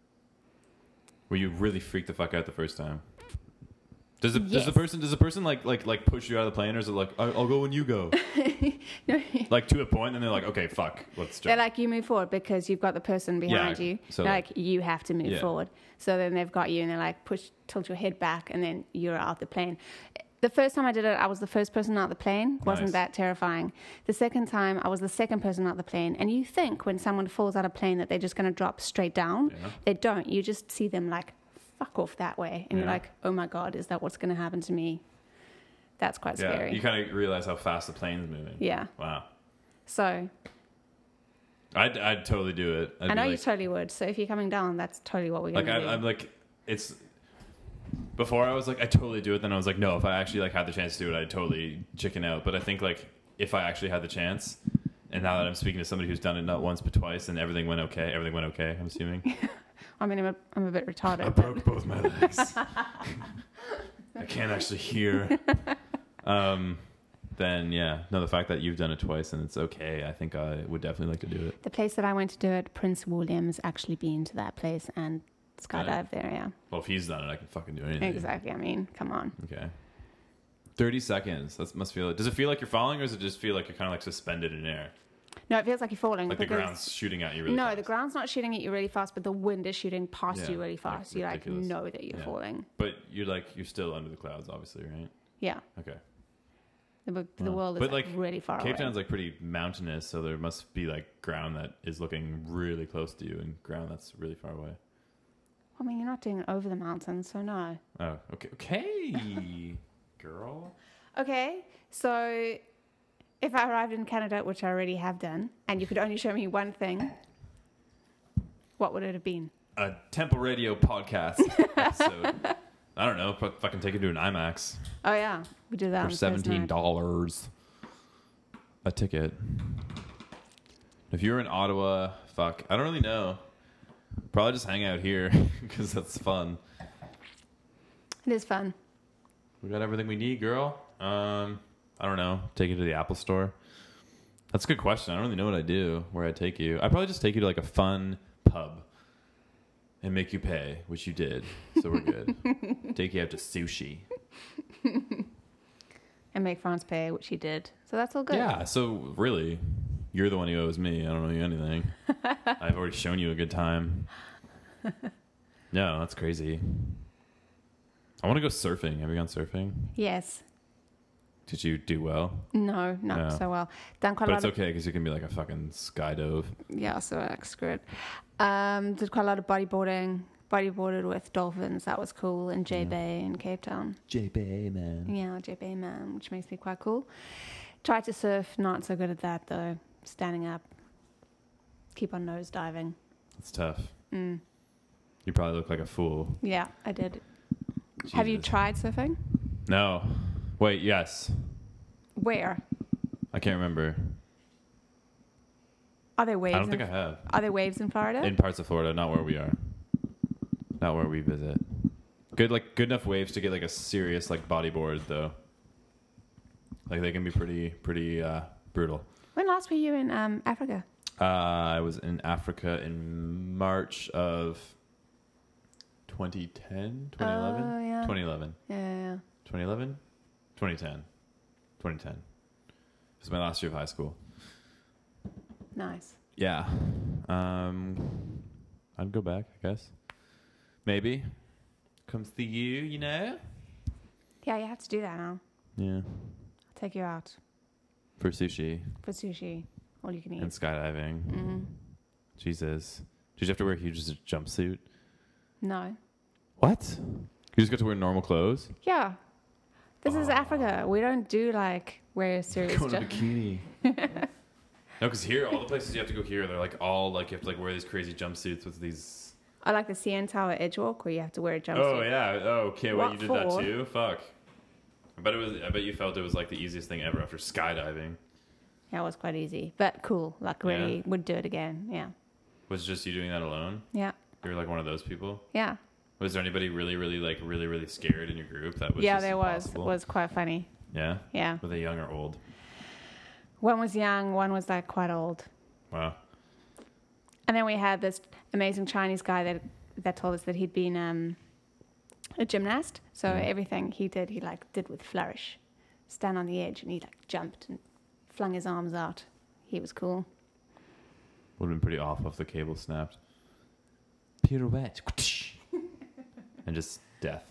Were you really freaked the fuck out the first time? Does, it, yes. does the person does the person like like like push you out of the plane, or is it like I'll, I'll go when you go? No. Like to a point, and they're like, okay, fuck, let's jump. They're like, you move forward because you've got the person behind yeah, you. So they're like, you have to move yeah. forward. So then they've got you, and they're like, push, tilt your head back, and then you're out the plane. The first time I did it, I was the first person out the plane. Wasn't nice. that terrifying? The second time, I was the second person out the plane. And you think when someone falls out of a plane that they're just going to drop straight down. Yeah. They don't. You just see them like, fuck off that way. And yeah. you're like, oh my God, is that what's going to happen to me? That's quite yeah. scary. You kind of realize how fast the plane's moving. Yeah. Wow. So... I'd, I'd totally do it. I'd I know like, you totally would. So if you're coming down, that's totally what we're going like, to I, do. I'm like, it's... Before I was like, I totally do it. Then I was like, no, if I actually like had the chance to do it, I'd totally chicken out. But I think like if I actually had the chance, and now that I'm speaking to somebody who's done it not once but twice, and everything went okay, everything went okay. I'm assuming. I mean, I'm a, I'm a bit retarded. I broke both my legs. I can't actually hear. Um, then yeah, no, the fact that you've done it twice and it's okay, I think I would definitely like to do it. The place that I went to do it, Prince William's actually been to that place and skydive there, yeah. Well, if he's done it, I can fucking do anything. Exactly. I mean, come on. Okay. thirty seconds. That must feel... Does it feel like you're falling, or does it just feel like you're kind of like suspended in air? No, it feels like you're falling. Like the ground's shooting at you really No, fast. the ground's not shooting at you really fast, but the wind is shooting past Yeah, you really fast. like you like ridiculous. know that you're Yeah. falling. But you're like, you're still under the clouds, obviously, right? Yeah. Okay. The, the Wow. world is But, like, like, really far Cape away. Town's like pretty mountainous, so there must be like ground that is looking really close to you and ground that's really far away. I mean, you're not doing it over the mountains, so no. Oh, okay. Okay, girl. Okay, so if I arrived in Canada, which I already have done, and you could only show me one thing, what would it have been? A Temple Radio podcast episode. I don't know. Fu- Fucking take it to an IMAX Oh, yeah. We did that on for the first seventeen night. dollars a ticket. If you're in Ottawa, fuck, I don't really know. Probably just hang out here because that's fun. It is fun. We got everything we need, girl. Um, I don't know. Take you to the Apple Store. That's a good question. I don't really know what I do. Where I take you? I'd probably just take you to like a fun pub and make you pay, which you did. So we're good. Take you out to sushi. And make France pay, which he did. So that's all good. Yeah. So really, you're the one who owes me. I don't owe you anything. I've already shown you a good time. No, that's crazy. I want to go surfing. Have you gone surfing? Yes. Did you do well? No, not No. so well. Done quite But a it's lot of okay because you can be like a fucking skydove. yeah, so like screw it. Um, did quite a lot of bodyboarding. Bodyboarded with dolphins. That was cool in J Yeah. Bay in Cape Town. J B, man. Yeah, J Bay man, which makes me quite cool. Tried to surf. Not so good at that though. Standing up. Keep on nose diving. It's tough. Mm. You probably look like a fool. Yeah, I did. Have you Jesus. tried surfing? No. Wait, yes. Where? I can't remember. Are there waves? I don't in, think I have. Are there waves in Florida? In parts of Florida, not where we are. Not where we visit. Good like good enough waves to get like a serious like bodyboard though. Like they can be pretty pretty uh, brutal. When last were you in um, Africa? Uh, I was in Africa in March of twenty ten, twenty eleven, Oh, yeah. twenty eleven, Yeah, yeah, yeah. twenty eleven, twenty ten, twenty ten. It was my last year of high school. Nice. Yeah. Um, I'd go back, I guess. Maybe. Comes to you, you know? Yeah, you have to do that now. Yeah. I'll take you out For sushi for sushi. All you can eat. and skydiving. hmm Jesus. Did you have to wear a huge jumpsuit? No. What? You just got to wear normal clothes? Yeah. This is Africa. We don't do like wear serious Go in a stuff. bikini. No, because here, all the places you have to go here, they're like all like you have to like wear these crazy jumpsuits with these. I like the C N Tower Edgewalk where you have to wear a jumpsuit. Oh yeah. Oh, okay. Wait, What you did for? that too? Fuck. I bet it was. I bet you felt it was like the easiest thing ever after skydiving. Yeah, it was quite easy, but cool. Like really Yeah. would do it again. Yeah. Was it just you doing that alone? Yeah. You were like one of those people. Yeah. Was there anybody really, really like really, really scared in your group? That was yeah, just there was. It impossible? was quite funny. Yeah. Yeah. Were they young or old? One was young, one was like quite old. Wow. And then we had this amazing Chinese guy that that told us that he'd been um, a gymnast. So Mm. everything he did, he like did with flourish. Stand on the edge and he like jumped and flung his arms out. He was cool. Would have been pretty off if the cable snapped. Pirouette. And just death.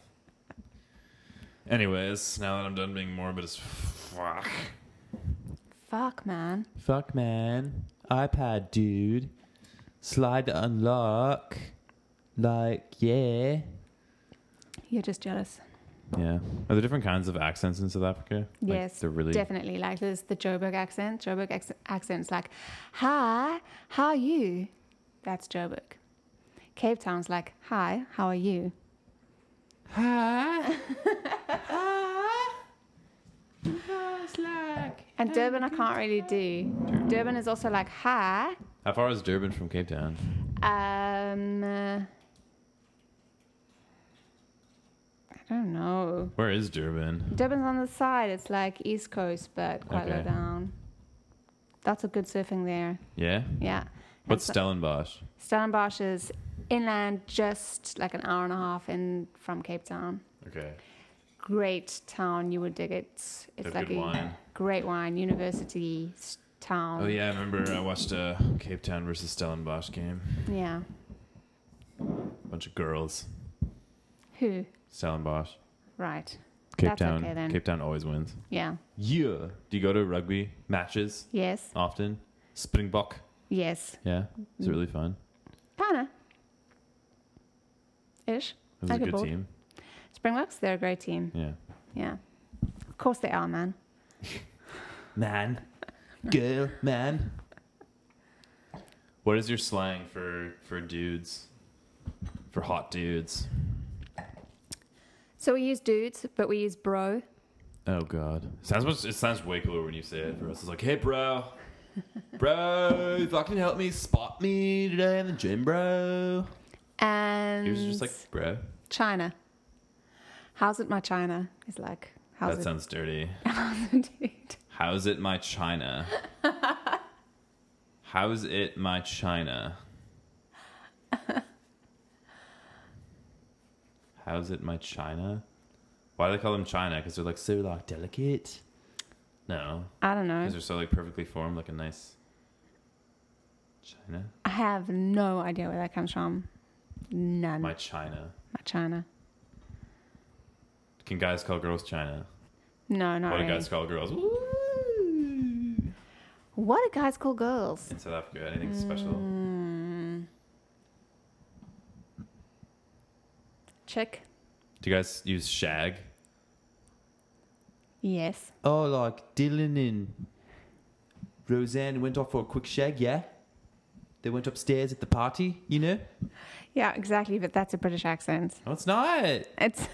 Anyways, now that I'm done being morbid as fuck. Fuck, man. Fuck, man. iPad, dude. Slide to unlock. Like, yeah. You're just jealous. Yeah. Are there different kinds of accents in South Africa? Like, Yes, they're really. definitely. Like there's the Joburg accent. Joburg ex- accent's like, hi, how are you? That's Joburg. Cape Town's like, hi, how are you? Hi. Hi. It's like. And Durban I can't really do. Durban is also like, hi. How far is Durban from Cape Town? Um, uh, I don't know. Where is Durban? Durban's on the side. It's like East Coast, but quite low Okay. down. That's a good surfing there. Yeah. Yeah. What's And Stellenbosch? Stellenbosch is inland, just like an hour and a half in from Cape Town. Okay. Great town. You would dig it. It's They have like good a wine. great wine. University s- town. Oh yeah, I remember I watched a Cape Town versus Stellenbosch game. Yeah. Bunch of girls. Who? Stellenbosch. Right. Cape That's Town. okay then. Cape Town always wins. Yeah. Yeah. Do you go to rugby matches Yes. often? Springbok. Yes. Yeah. Is it really fun? Kinda. Ish. It was I a get good bored. team. Springboks, they're a great team. Yeah. Yeah. Of course they are, man. Man. Girl, man. What is your slang for for dudes? For hot dudes? So we use dudes, but we use bro. Oh god. It sounds much, it sounds way cooler when you say it. For us, it's like, hey bro, bro, fucking help me spot me today in the gym, bro. And Yours is just like, bro. China. How's it, my China? It's like, how's That it? sounds dirty. Dude. How's it, my China? How's it, my China? How's it, my China? Why do they call them China? Because they're like so like delicate. No, I don't know. because they're so like perfectly formed, like a nice China. I have no idea where that comes from. None. My China. My China. Can guys call girls China? No, not What do really. guys call girls? Woo! What do guys call girls? In South Africa, anything special? Mm. Chick? Do you guys use shag? Yes. Oh, like Dylan and Roseanne went off for a quick shag, yeah? They went upstairs at the party, you know? Yeah, exactly, but that's a British accent. No, it's not. It's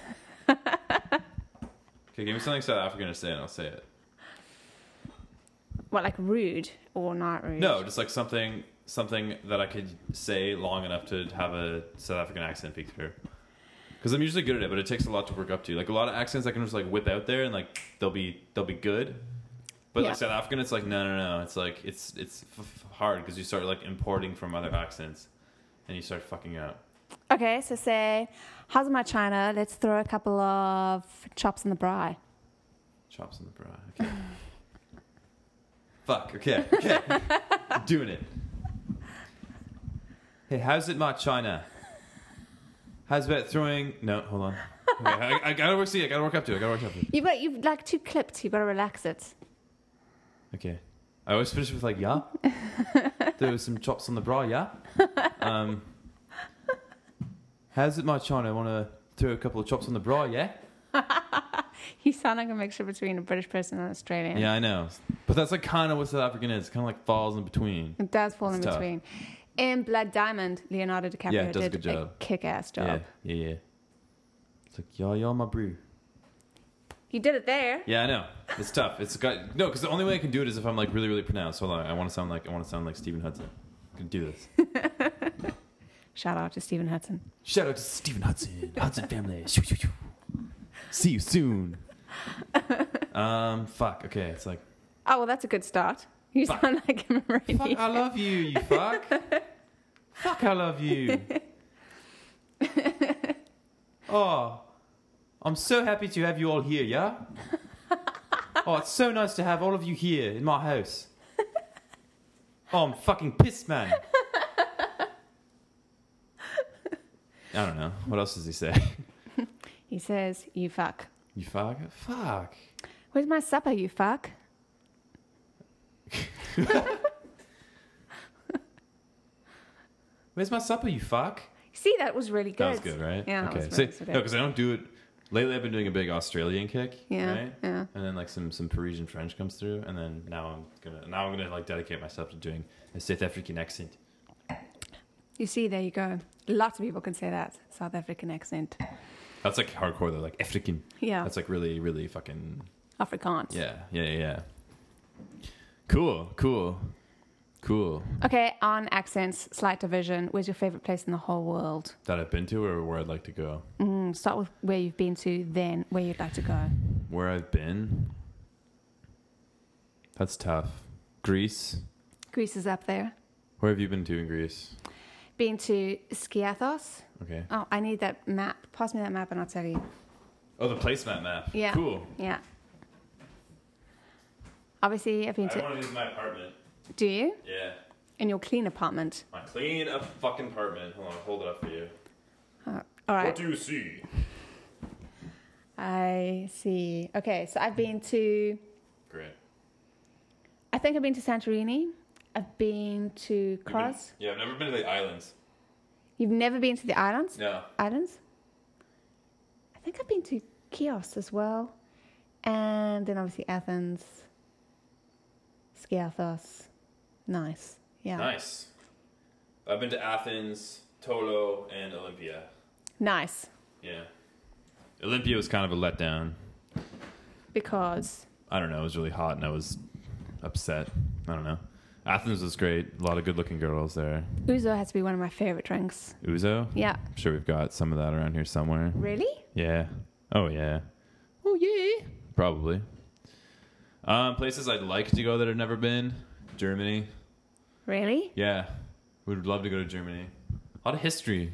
Okay, give me something South African to say and I'll say it. what, like rude or not rude? No, just like something something that I could say long enough to have a South African accent peek through. Because I'm usually good at it, but it takes a lot to work up to. Like a lot of accents I can just like whip out there and like they'll be they'll be good. But Yeah. like South African, it's like no no no. It's like it's it's f- f- hard because you start like importing from other accents, and you start fucking up. Okay, so say, how's my china? Let's throw a couple of chops in the braai. Chops in the bra. Okay. Fuck. Okay. Okay. I'm doing it. Hey, how's it, my China? How's about throwing? No, hold on. Okay, I, I gotta work. See, I gotta work up to it. I gotta work up to it. You've got you've like too clipped. You've got to relax it. Okay. I always finish with like, yeah. There was some chops on the bra, yeah. Um, how's it, my China? I want to throw a couple of chops on the bra, yeah. You sound like a mixture between a British person and an Australian. Yeah, I know. But that's like kind of what South African is. Kind of like falls in between. It does fall It's in tough. between. In Blood Diamond, Leonardo DiCaprio Yeah, does a did good job. kick-ass job. Yeah, yeah, yeah. It's like, yeah, yeah, my brew. He did it there. Yeah, I know. It's tough. It's got no, because the only way I can do it is if I'm like really, really pronounced. Hold on, I want to sound like I want to sound like Stephen Hudson. I can do this. Shout out to Stephen Hudson. Shout out to Stephen Hudson, Hudson family. Shoo, shoo, shoo. See you soon. Um, fuck. Okay, it's like Oh, well, that's a good start. You Fuck. sound like him already. fuck. I love you. You fuck. Fuck. I love you. Oh, I'm so happy to have you all here. Yeah. Oh, it's so nice to have all of you here in my house. Oh, I'm fucking pissed, man. I don't know. What else does he say? He says, you fuck. You fuck? Fuck. Where's my supper, you fuck? Where's my supper, you fuck? See, that was really good. That was good, right? Yeah, that Okay. was See, really so good. no, because I don't do it. Lately, I've been doing a big Australian kick. Yeah, Right? yeah. And then like some some Parisian French comes through, and then now I'm gonna now I'm gonna like dedicate myself to doing a South African accent. You see, there you go. Lots of people can say that. South African accent. That's like hardcore though, like African. Yeah. That's like really really fucking Afrikaans. yeah yeah yeah. yeah. Cool, cool, cool. Okay, on accents, slight division. Where's your favorite place in the whole world? That I've been to or where I'd like to go. Mm, start with where you've been to, then where you'd like to go. Where I've been. That's tough. Greece. Greece is up there. Where have you been to in Greece? Been to Skiathos. Okay. Oh, I need that map. Pass me that map and I'll tell you. Oh, the placemat map. Yeah. Cool. Yeah. Obviously, I've been I to. want to use my apartment. Do you? Yeah. In your clean apartment. My clean up fucking apartment. Hold on, I'll hold it up for you. Uh, all right. What do you see? I see. Okay, so I've been to. Great. I think I've been to Santorini. I've been to You've been- Kros. Yeah, I've never been to the islands. You've never been to the islands? No. Islands? I think I've been to Chios as well. And then obviously Athens, Skiathos. Nice. Yeah. Nice. I've been to Athens, Tolo, and Olympia. Nice. Yeah. Olympia was kind of a letdown. Because I don't know. It was really hot and I was upset. I don't know. Athens was great. A lot of good-looking girls there. Ouzo has to be one of my favorite drinks. Ouzo? Yeah. I'm sure we've got some of that around here somewhere. Really? Yeah. Oh, yeah. Oh, yeah. Probably. Um, places I'd like to go that I've never been. Germany. Really? Yeah. Would love to go to Germany. A lot of history.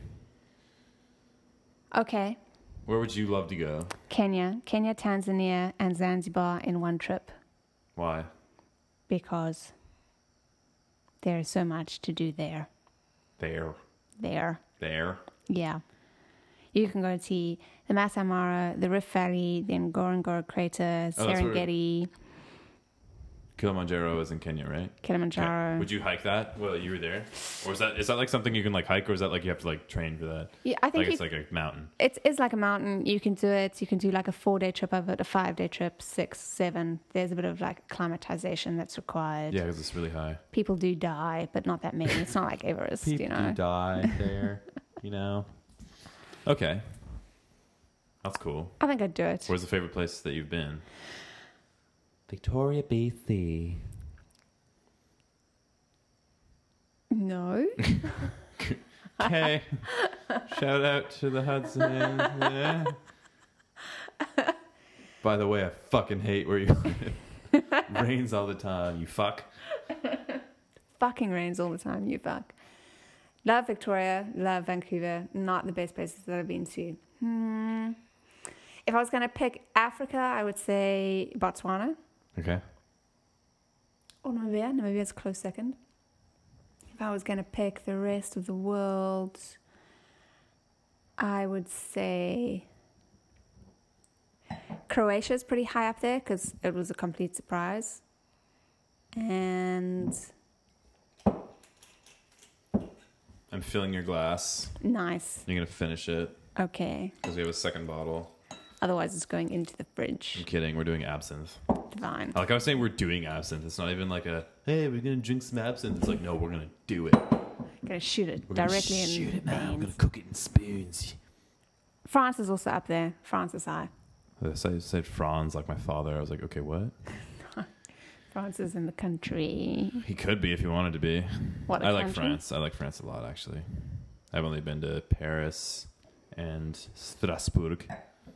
Okay. Where would you love to go? Kenya. Kenya, Tanzania, and Zanzibar in one trip. Why? Because there is so much to do there. There. There. There. Yeah. you can go see the Masai Mara, the Rift Valley, the Ngorongoro Crater, Oh, that's where- Serengeti, Kilimanjaro is in Kenya, right? Kilimanjaro. Okay. Would you hike that? Well, you were there, or is that is that like something you can like hike, or is that like you have to like train for that? Yeah, I think Like you, it's like a mountain. it is like a mountain. You can do it. You can do like a four day trip of it, a five day trip, six, seven. There's a bit of like acclimatization that's required. Yeah, because it's really high. People do die, but not that many. It's not like Everest, People you know. do die there, you know. Okay, that's cool. I think I'd do it. Where's the favorite place that you've been? Victoria, B C. No. Okay. Shout out to the Hudson. Yeah. By the way, I fucking hate where you live. Rains all the time, you fuck. Fucking rains all the time, you fuck. Love Victoria, love Vancouver. Not the best places that I've been to. Hmm. If I was going to pick Africa, I would say Botswana Okay. or Namibia. Namibia's a close second. If I was going to pick the rest of the world, I would say Croatia's pretty high up there because it was a complete surprise. And I'm filling your glass. nice. You're going to finish it Okay. because we have a second bottle. Otherwise, it's going into the I'm fridge. kidding. We're doing absinthe. Divine. Like I was saying, we're doing absinthe. It's not even like a, hey, we're going to drink some absinthe. It's like, no, we're going to do it. Gonna shoot it We're gonna directly in shoot the it, man. We're veins. going to cook it in spoons. France is also up there. France is high. I said, said Franz like my father. I was like, okay, what? France is in the country. He could be if he wanted to be. What a I like country. France. I like France a lot, actually. I've only been to Paris and Strasbourg.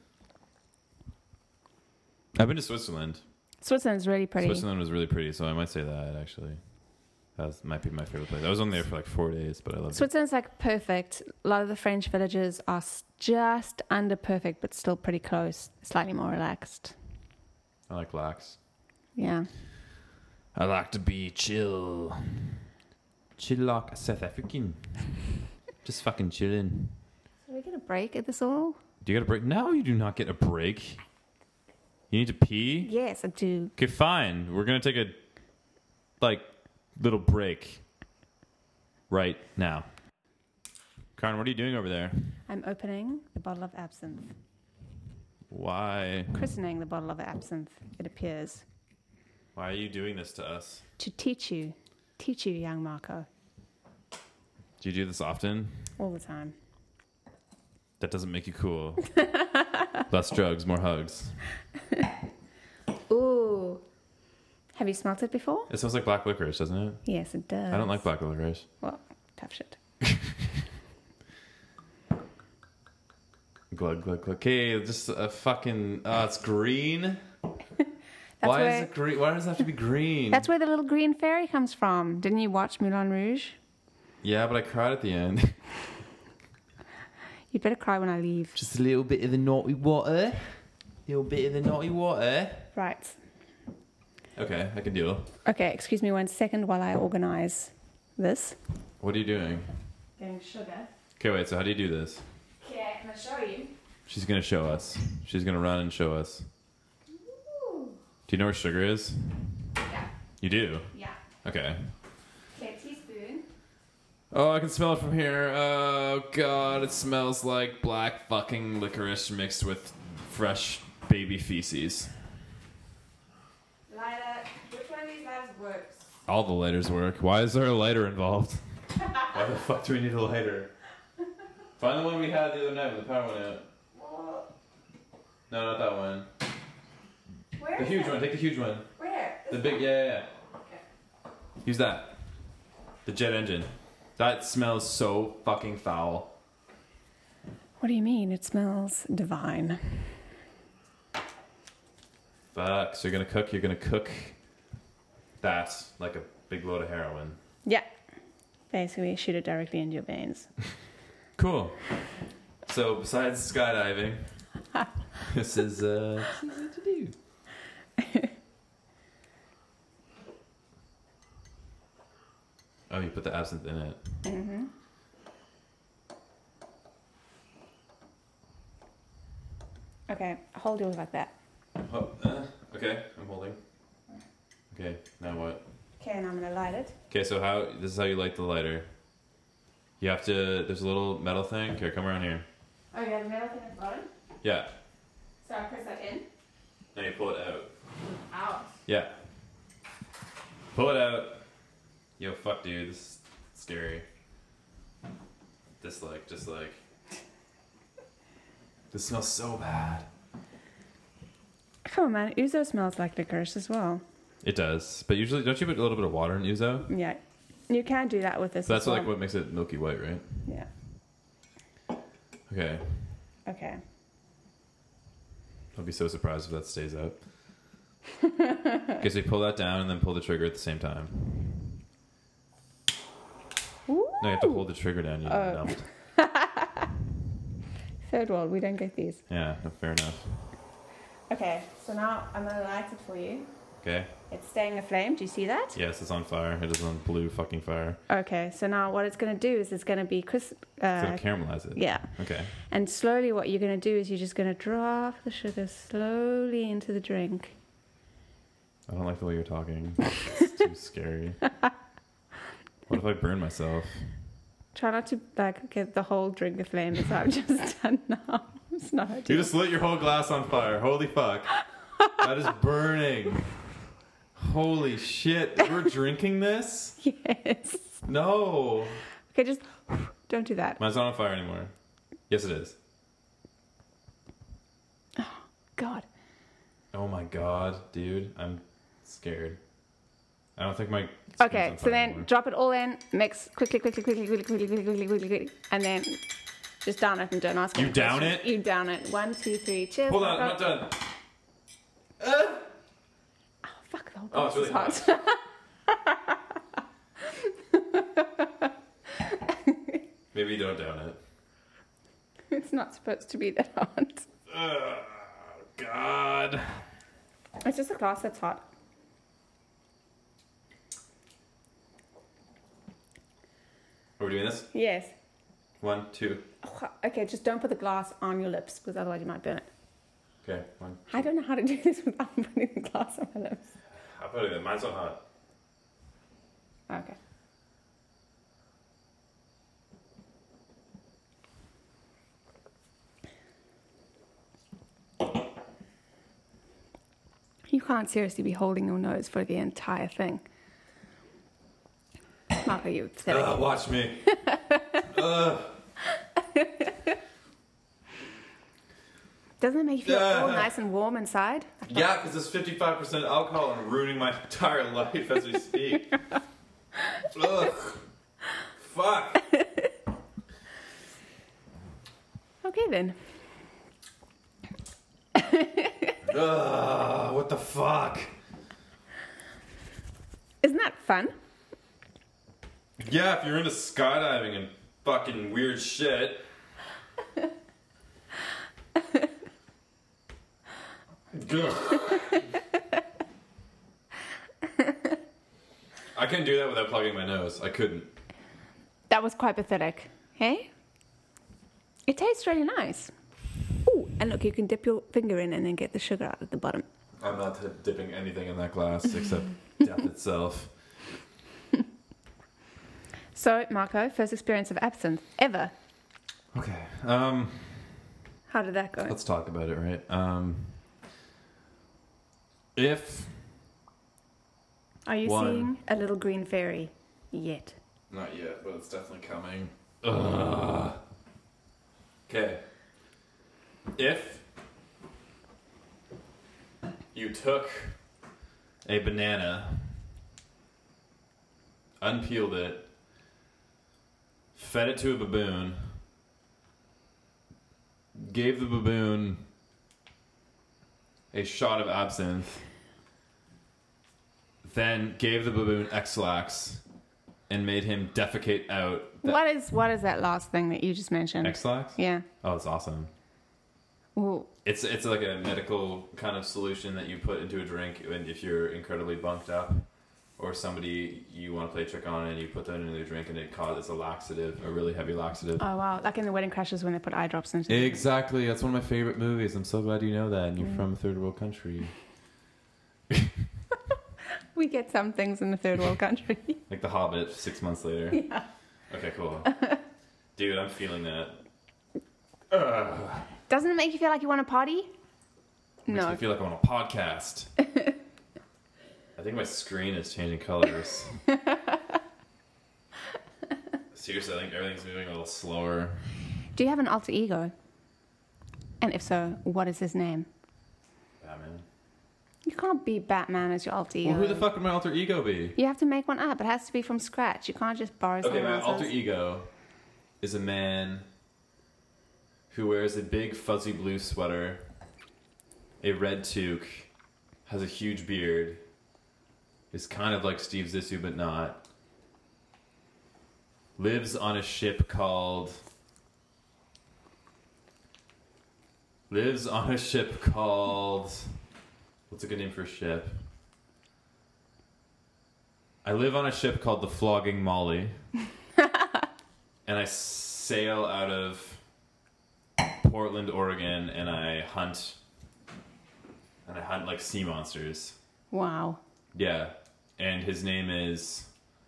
I've been to Switzerland. Switzerland's really pretty. Switzerland was really pretty, so I might say that, actually. That was, might be my favorite place. I was only there for like four days, but I loved it. Switzerland's like perfect. A lot of the French villages are s- just under perfect, but still pretty close. Slightly more relaxed. I like lax. Yeah. I like to be chill. Chill like a South African. Just fucking chilling. So we get a break at this all? Do you get a break? No, you do not get a break. You need to pee? Yes, I do. Okay, fine. We're going to take a, like, little break right now. Karen, what are you doing over there? I'm opening the bottle of absinthe. Why? Christening the bottle of absinthe, it appears. Why are you doing this to us? To teach you. Teach you, young Marco. Do you do this often? All the time. That doesn't make you cool. Less drugs, more hugs. Ooh. Have you smelt it before? It smells like black licorice, doesn't it? Yes, it does. I don't like black licorice. Well, tough shit. Glug, glug, glug. Okay, just a fucking... Oh, it's green? That's Why where, is it green? Why does it have to be green? That's where the little green fairy comes from. Didn't you watch Moulin Rouge? Yeah, but I cried at the end. You'd better cry when I leave. Just a little bit of the naughty water. Little bit of the naughty water. Right. Okay, I can deal. Okay, excuse me one second while I organize this. What are you doing? Getting sugar. Okay, wait, so how do you do this? Okay, I'm going to show you. She's going to show us. She's going to run and show us. Do you know where sugar is? Yeah. You do? Yeah. Okay. Okay, teaspoon. Oh, I can smell it from here. Oh, God, it smells like black fucking licorice mixed with fresh baby feces. Lighter. Which one of these lighters works? All the lighters work. Why is there a lighter involved? Why the fuck do we need a lighter? Find the one we had the other night when the power went out. No, not that one. Where The is huge it? one. Take the huge one. Where? The big, yeah, yeah, yeah. Okay. Use that. The jet engine. That smells so fucking foul. What do you mean? It smells divine. Fuck. So you're gonna cook, you're gonna cook that like a big load of heroin. Yeah. Basically, shoot it directly into your veins. Cool. So besides skydiving, this is uh this is what to do. Oh, you put the absinthe in it. Mm-hmm. Okay, hold yours like that. Oh, uh, okay, I'm holding. Okay, now what? Okay, and I'm gonna light it. Okay, so how this is how you light the lighter. You have to. There's a little metal thing. Here, come around here. Oh, you have the metal thing at the bottom? Yeah. So I press that in. Then you pull it out. Out. Yeah. Pull it out. Yo, fuck, dude. This is scary. Dislike, dislike. This smells so bad. Come on, man. Ouzo smells like licorice as well. It does, but usually don't you put a little bit of water in ouzo? Yeah. You can do that with this So that's as well. like what makes it milky white, right? Yeah. Okay. Okay. I'll be so surprised if that stays out. Okay, so you pull that down and then pull the trigger at the same time. Ooh. No, you have to hold the trigger down. You Oh. numbed. Third world, we don't get these. Yeah, no, fair enough. Okay, so now I'm gonna light it for you. Okay. It's staying aflame. Do you see that? Yes, it's on fire. It is on blue fucking fire. Okay, so now what it's gonna do is it's gonna be crisp. It's Uh, gonna caramelize it. yeah, Okay. and slowly what you're gonna do is you're just gonna drop the sugar slowly into the drink. I don't like the way you're talking. It's too scary. What if I burn myself? Try not to like get the whole drink aflame as I've just done now. It's not You ideal. just lit your whole glass on fire. Holy fuck. That is burning. Holy shit. We're drinking this? Yes. No. Okay, just don't do that. Mine's not on fire anymore. Yes, it is. God. Oh my god, dude. I'm scared. I don't think my. screen's Okay, on so fire then anymore. drop it all in, mix quickly, quickly, quickly, quickly, quickly, quickly, quickly, quickly, quickly, and then just down it and don't ask You any down questions. it? You down it. One, two, three, cheers. Hold on, I'm not done. Uh, Oh, fuck, the whole Oh, it's glass really is hot. maybe you don't down it. It's not supposed to be that hot. Oh, God. It's just a glass that's hot. Are we doing this? Yes. One, two. Oh, okay, just don't put the glass on your lips because otherwise you might burn it. Okay, one. I don't know how to do this without putting the glass on my lips. I'll put it in. Mine's not hot. Okay. You can't seriously be holding your nose for the entire thing. Marco, you pathetic. Uh, watch me. uh, Doesn't it make you feel all Uh. nice and warm inside? yeah, because there's fifty-five percent alcohol and ruining my entire life as we speak. Ugh. Fuck. Okay then. Ugh, what the fuck? Isn't that fun? Yeah, if you're into skydiving and fucking weird shit. Ugh. I couldn't do that without plugging my nose. I couldn't. That was quite pathetic. Hey? It tastes really nice. Ooh, and look, you can dip your finger in and then get the sugar out at the bottom. I'm not t- dipping anything in that glass except death itself. So, Marco, first experience of absinthe ever. Okay. Um, How did that go? let's talk about it, right? Um, if Are you one. seeing a little green fairy yet? Not yet, but it's definitely coming. Ugh. Okay. If you took a banana, unpeeled it, fed it to a baboon, gave the baboon a shot of absinthe, then gave the baboon X-Lax, and made him defecate out. The What is what is that last thing that you just mentioned? X-Lax? Yeah. Oh, it's awesome. Ooh. It's it's like a medical kind of solution that you put into a drink when if you're incredibly bunked up. or somebody you want to play a trick on and you put that into their drink and it causes a laxative, a really heavy laxative. Oh wow, like in the Wedding Crashers when they put eye drops into it. Exactly, that's one of my favorite movies. I'm so glad you know that, and you're Mm. from a third world country. We get some things in the third world country. Like The Hobbit, six months later. Yeah. Okay, cool. Dude, I'm feeling that. Ugh. Doesn't it make you feel like you want to party? Makes No. me feel like I'm on a podcast. I think my screen is changing colors. Seriously, I think everything's moving a little slower. Do you have an alter ego? And if so, what is his name? Batman. You can't be Batman as your alter ego. Well, who the fuck would my alter ego be? You have to make one up. It has to be from scratch. You can't just borrow Okay, someone my else's. alter ego is a man who wears a big fuzzy blue sweater, a red toque, has a huge beard, is kind of like Steve Zissou but not, lives on a ship called... Lives on a ship called... What's a good name for a ship? I live on a ship called the Flogging Molly. And I sail out of Portland, Oregon, and I hunt... And I hunt like sea monsters. Wow. Yeah. And his name is...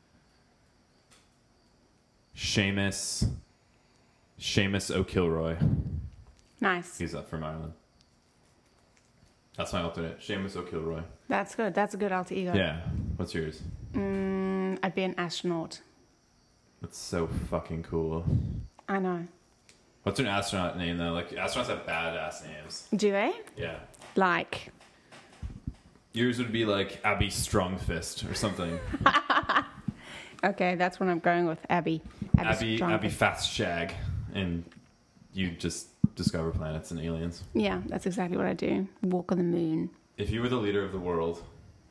Seamus... Seamus O'Kilroy. Nice. He's up from Ireland. That's my alternate. Seamus O'Kilroy. That's good. That's a good alter ego. Yeah. What's yours? Mm, I'd be an astronaut. That's so fucking cool. I know. What's an astronaut name though? Like astronauts have badass names. Do they? Yeah. Like... Yours would be like Abby Strongfist or something. Okay, that's what I'm going with. Abby. Abby Strong- Abby Fast Shag, and you just discover planets and aliens. Yeah, that's exactly what I do. Walk on the moon. If you were the leader of the world,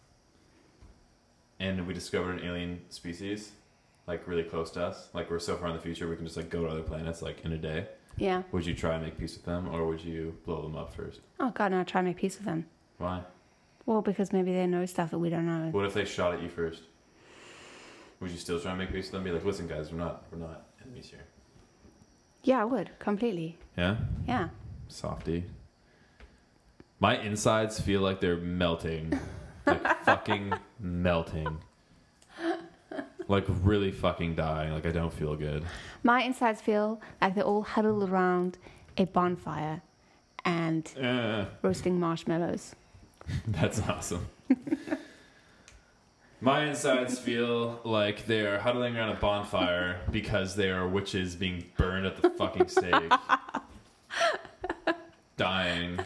and we discovered an alien species, like really close to us, like we're so far in the future, we can just like go to other planets like in a day. Yeah. Would you try and make peace with them, or would you blow them up first? Oh god, no, try and make peace with them. Why? Well, because maybe they know stuff that we don't know. What if they shot at you first? Would you still try and make peace with them? Be like, listen, guys, we're not, we're not enemies here. Yeah, I would completely. Yeah. Yeah. Softy. My insides feel like they're melting. Like fucking melting. Like really fucking dying. Like I don't feel good. My insides feel like they're all huddled around a bonfire and Uh, roasting marshmallows. that's awesome. My insides feel like they're huddling around a bonfire because they are witches being burned at the fucking stake. Dying.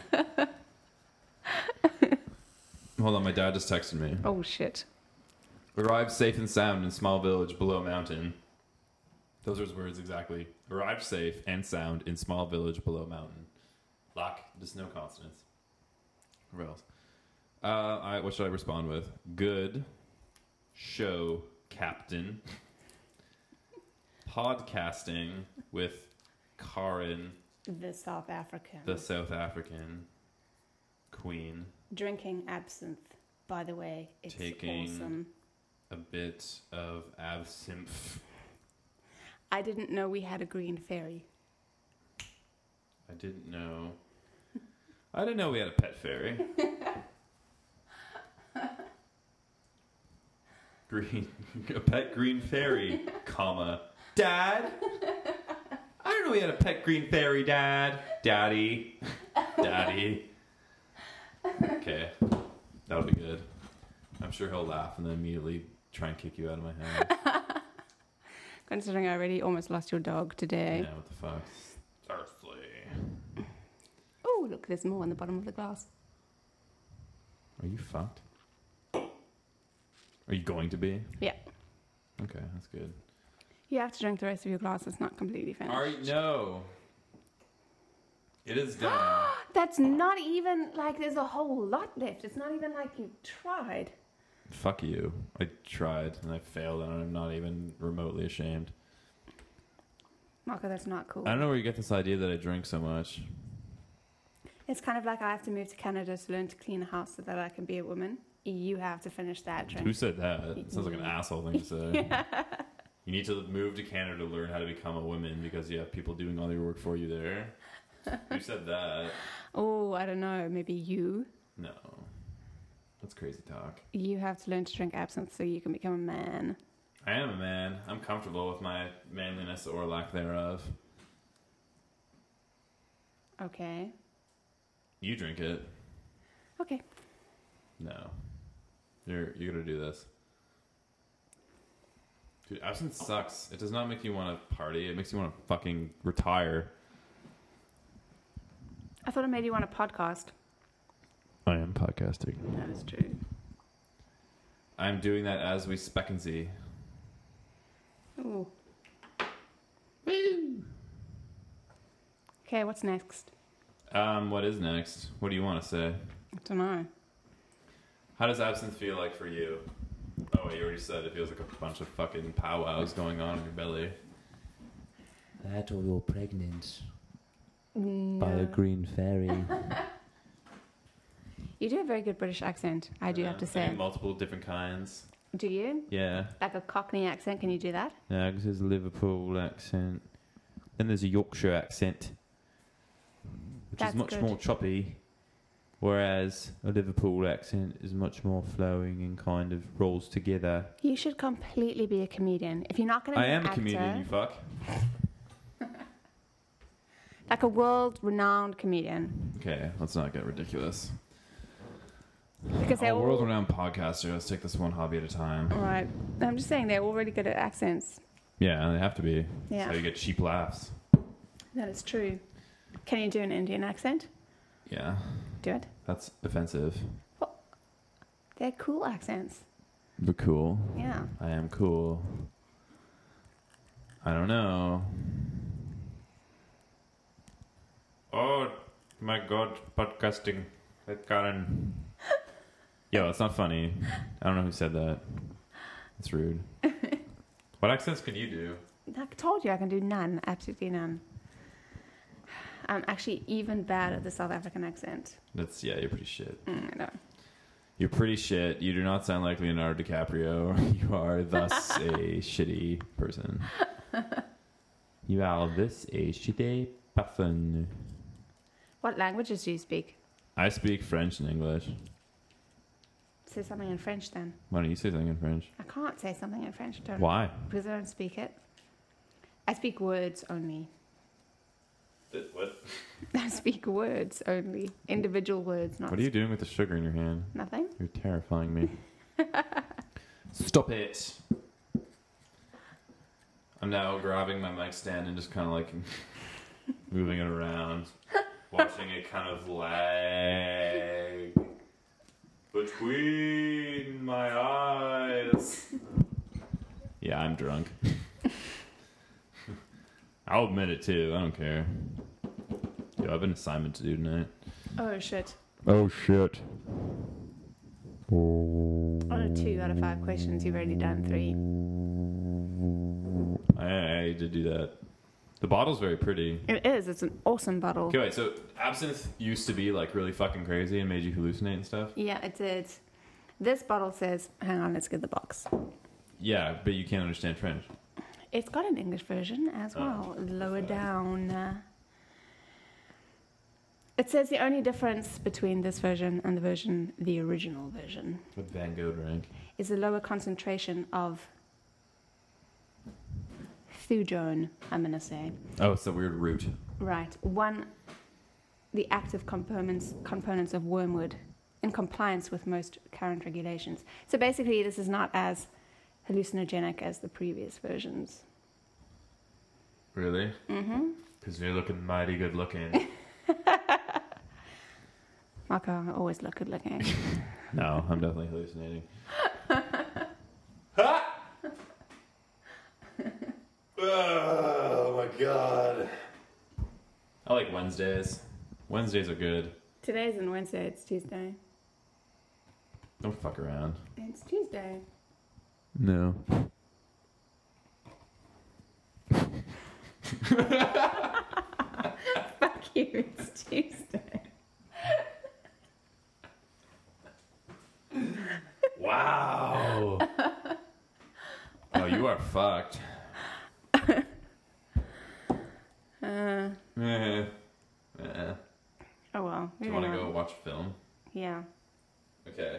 Hold on, my dad just texted me. Oh shit. Arrived safe and sound in small village below mountain. Those are his words exactly. Arrived safe and sound in small village below mountain. Lock, just no consonants. What else? Uh, I, what should I respond with? Good show, Captain. Podcasting with Karin, The South African. the South African queen. Drinking absinthe, by the way. It's Taking- awesome. A bit of absinthe. I didn't know we had a green fairy. I didn't know. I didn't know we had a pet fairy. Green, a pet green fairy, comma, Dad. I didn't know we had a pet green fairy, Dad. Daddy, Daddy. Okay, that'll be good. I'm sure he'll laugh and then immediately try and kick you out of my house. Considering I already almost lost your dog today. Yeah, what the fuck? Earthly. Oh, look, there's more on the bottom of the glass. Are you fucked? Are you going to be? Yeah. Okay, that's good. You have to drink the rest of your glass. It's not completely finished. Are you, no. It is done. That's not even like there's a whole lot left. It's not even like you tried. Fuck you. I tried and I failed and I'm not even remotely ashamed. Marco, that's not cool. I don't know where you get this idea that I drink so much. It's kind of like I have to move to Canada to learn to clean a house so that I can be a woman. You have to finish that drink. Who said that? It sounds like an asshole thing to say. You need to move to Canada to learn how to become a woman because you have people doing all your work for you there. Who said that? Oh, I don't know. Maybe you. No. That's crazy talk. You have to learn to drink absinthe so you can become a man. I am a man. I'm comfortable with my manliness or lack thereof. Okay. You drink it. Okay. No. You're you're gonna do this. Dude, absinthe sucks. It does not make you want to party. It makes you want to fucking retire. I thought it made you want a podcast. I am podcasting. That is true. I'm doing that as we spec and see. Ooh. Okay, what's next? Um, what is next? What do you want to say? I don't know. How does absinthe feel like for you? Oh, you already said it feels like a bunch of fucking powwows going on in your belly. That or you're pregnant No. by a green fairy. You do a very good British accent, I do Yeah, have to I say. get multiple different kinds. Do you? Yeah. Like a Cockney accent, can you do that? Yeah, because there's a Liverpool accent. Then there's a Yorkshire accent, which That's is much good. more choppy. Whereas a Liverpool accent is much more flowing and kind of rolls together. You should completely be a comedian. If you're not going to I be am an a actor, comedian, you fuck. like a world-renowned comedian. Okay, let's not get ridiculous. Because they're A all... world-renowned podcaster. Let's take this one hobby at a time. Right. I'm just saying they're all really good at accents. Yeah, they have to be. Yeah. That's how you get cheap laughs. That is true. Can you do an Indian accent? Yeah, Do it. that's offensive. They're cool accents. But cool. Yeah. I am cool. I don't know. Oh my god, podcasting with Karen. Yo, it's not funny. I don't know who said that. It's rude. What accents can you do? I told you I can do none. Absolutely none. I'm actually even bad at the South African accent. That's, yeah, you're pretty shit. Mm, I know. You're pretty shit. You do not sound like Leonardo DiCaprio. You are thus a shitty person. You are this a shitty person. What languages do you speak? I speak French and English. Say something in French then. Why don't you say something in French? I can't say something in French. Don't Why? Because I don't speak it. I speak words only. What? I speak words only. Individual words, not What are you doing with the sugar in your hand? nothing. You're terrifying me. Stop it. I'm now grabbing my mic stand and just kind of like moving it around, watching it kind of lag between my eyes. Yeah, I'm drunk. I'll admit it too. I don't care. Yo, I have an assignment to do tonight. Oh shit. Oh shit. On a two out of five questions, you've already done three. I, I did do that. The bottle's very pretty. It is. It's an awesome bottle. Okay, wait, so absinthe used to be like really fucking crazy and made you hallucinate and stuff? Yeah, it did. This bottle says, hang on, let's get the box. Yeah, but you can't understand French. It's got an English version as well, Oh, lower okay. down. Uh, it says the only difference between this version and the version, the original version, What Van Gogh drank. is a lower concentration of thujone, I'm going to say. Oh, it's the weird root. Right. One, the active components components of wormwood in compliance with most current regulations. So basically, this is not as hallucinogenic as the previous versions. Really? Mm-hmm. Because you're looking mighty good looking. Marco, I always look good looking. No, I'm definitely hallucinating. Oh my god. I like Wednesdays. Wednesdays are good. Today's and Wednesday, it's Tuesday. Don't fuck around. It's Tuesday. No. Fuck you, it's Tuesday. Wow. Oh, you are fucked. Uh, Eh. Eh. oh well. Do you want to go watch a film? Yeah. Okay.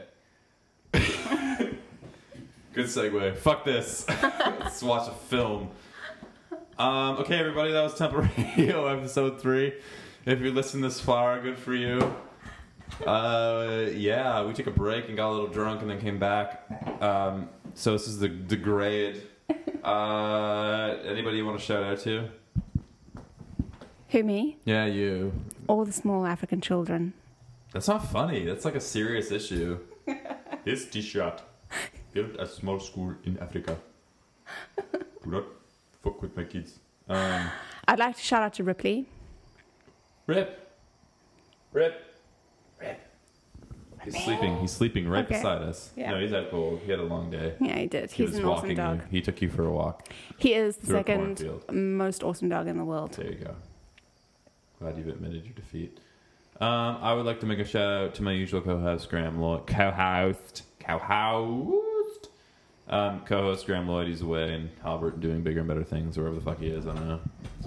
Good segue. Fuck this. Let's watch a film. Um, okay, everybody, that was Temple Radio episode three. If you listened this far, good for you. Uh, yeah, we took a break and got a little drunk and then came back. Um, so this is the degrade. Uh, anybody you want to shout out to? Who, me? Yeah, you. All the small African children. That's not funny. That's like a serious issue. This t-shirt built a small school in Africa. Do not fuck with my kids. Um, I'd like to shout out to Ripley. Rip. Rip. Rip. He's sleeping. He's sleeping right Okay. beside us. Yeah. No, he's out cold. He had a long day. Yeah, he did. He He's was an awesome walking dog. you. He took you for a walk. He is the Through a second cornfield. most awesome dog in the world. There you go. Glad you've admitted your defeat. Um, I would like to make a shout out to my usual co-host, Graham Lloyd. Co-host. Co-host. Um, co-host Graham Lloyd. He's away in Halbert doing bigger and better things, wherever the fuck he is. I don't know.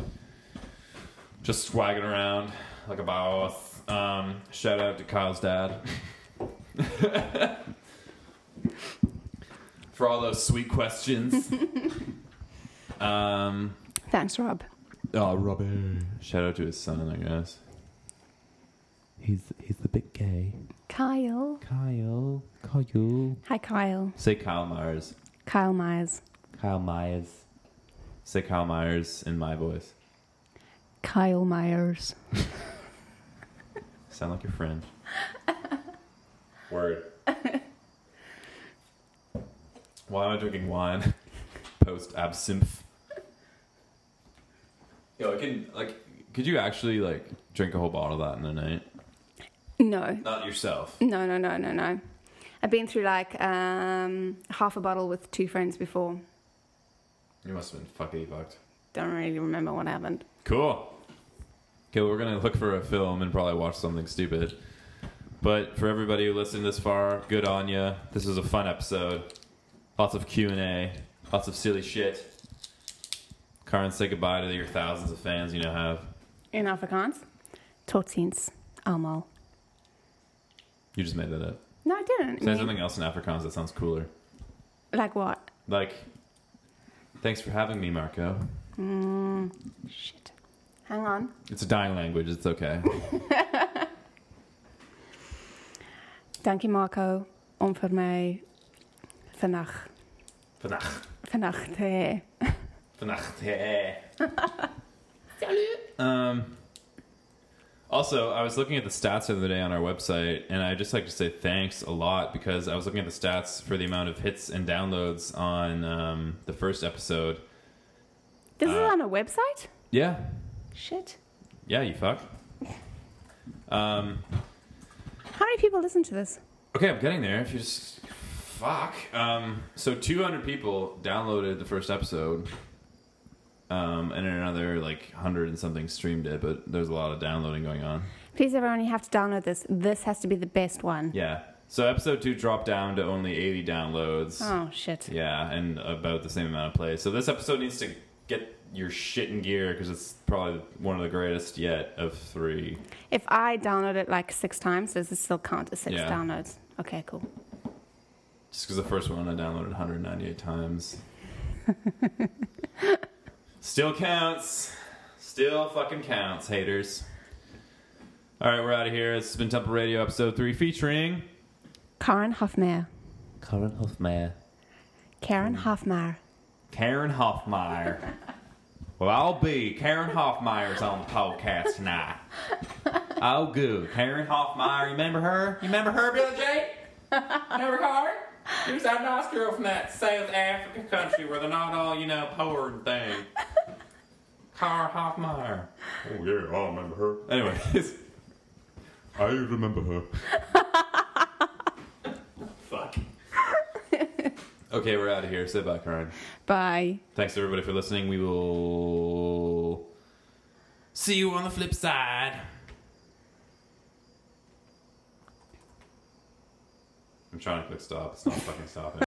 Just swagging around like a boss. Um, shout out to Kyle's dad. For all those sweet questions. um, Thanks, Rob. oh, Robbie. Shout out to his son, I guess. He's he's the big gay. Kyle. Kyle. Kyle. Hi, Kyle. Say Kyle Myers. Kyle Myers. Kyle Myers. Say Kyle Myers in my voice. Kyle Myers. Sound like your friend. Word. Why am I drinking wine? Post absinthe. Yo, I can, like, could you actually, like, drink a whole bottle of that in a night? No. Not yourself. No, no, no, no, no. I've been through like um, half a bottle with two friends before. You must have been fucking fucked. Don't really remember what happened. Cool. Okay, well, we're going to look for a film and probably watch something stupid. But for everybody who listened this far, good on ya. This was a fun episode. Lots of Q and A. Lots of silly shit. Karen, say goodbye to your thousands of fans you now have. In Afrikaans, tot ziens, allemaal. You just made that up. No, I didn't. Say Me- something else in Afrikaans that sounds cooler. Like what? Like, thanks for having me, Marco. Mm, shit. Hang on. It's a dying language. It's okay. Dankie Marco om vir my vannacht Vannacht. vannacht te hê. Vannacht. Hey. Um. Also, I was looking at the stats the other day on our website, and I'd just like to say thanks a lot because I was looking at the stats for the amount of hits and downloads on um, the first episode. This is Uh, on a website? Yeah. Shit. Yeah, you fuck. Um, How many people listen to this? okay, I'm getting there. If you just... Fuck. Um, so two hundred people downloaded the first episode. Um, and then another, like, one hundred and something streamed it, but there's a lot of downloading going on. Please, everyone, you have to download this. This has to be the best one. Yeah. So episode two dropped down to only eighty downloads. Oh, shit. Yeah, and about the same amount of plays. So this episode needs to get your shit in gear because it's probably one of the greatest yet of three. If I download it like six times, does it still count as six Yeah. downloads? Okay, cool. Just because the first one I downloaded one hundred ninety-eight times. Still counts. Still fucking counts, haters. All right, we're out of here. This has been Temple Radio episode three featuring... Karen Hofmeyer. Karen Hofmeyer. Karen Hofmeyer. Karen Hofmeyer. Well, I'll be. Karen Hofmeyer's on the podcast tonight. Oh, good. Karen Hofmeyer. You remember her? You remember her, Billy J? Remember Karen? She was that nice girl from that South African country where they're not all, you know, poor and thing. Karen Hofmeyer. Oh, yeah, I remember her. Anyways. I remember her. Fuck. Okay, we're out of here. Say bye, Karen. Bye. Thanks, everybody, for listening. We will see you on the flip side. I'm trying to click stop. It's not fucking stopping.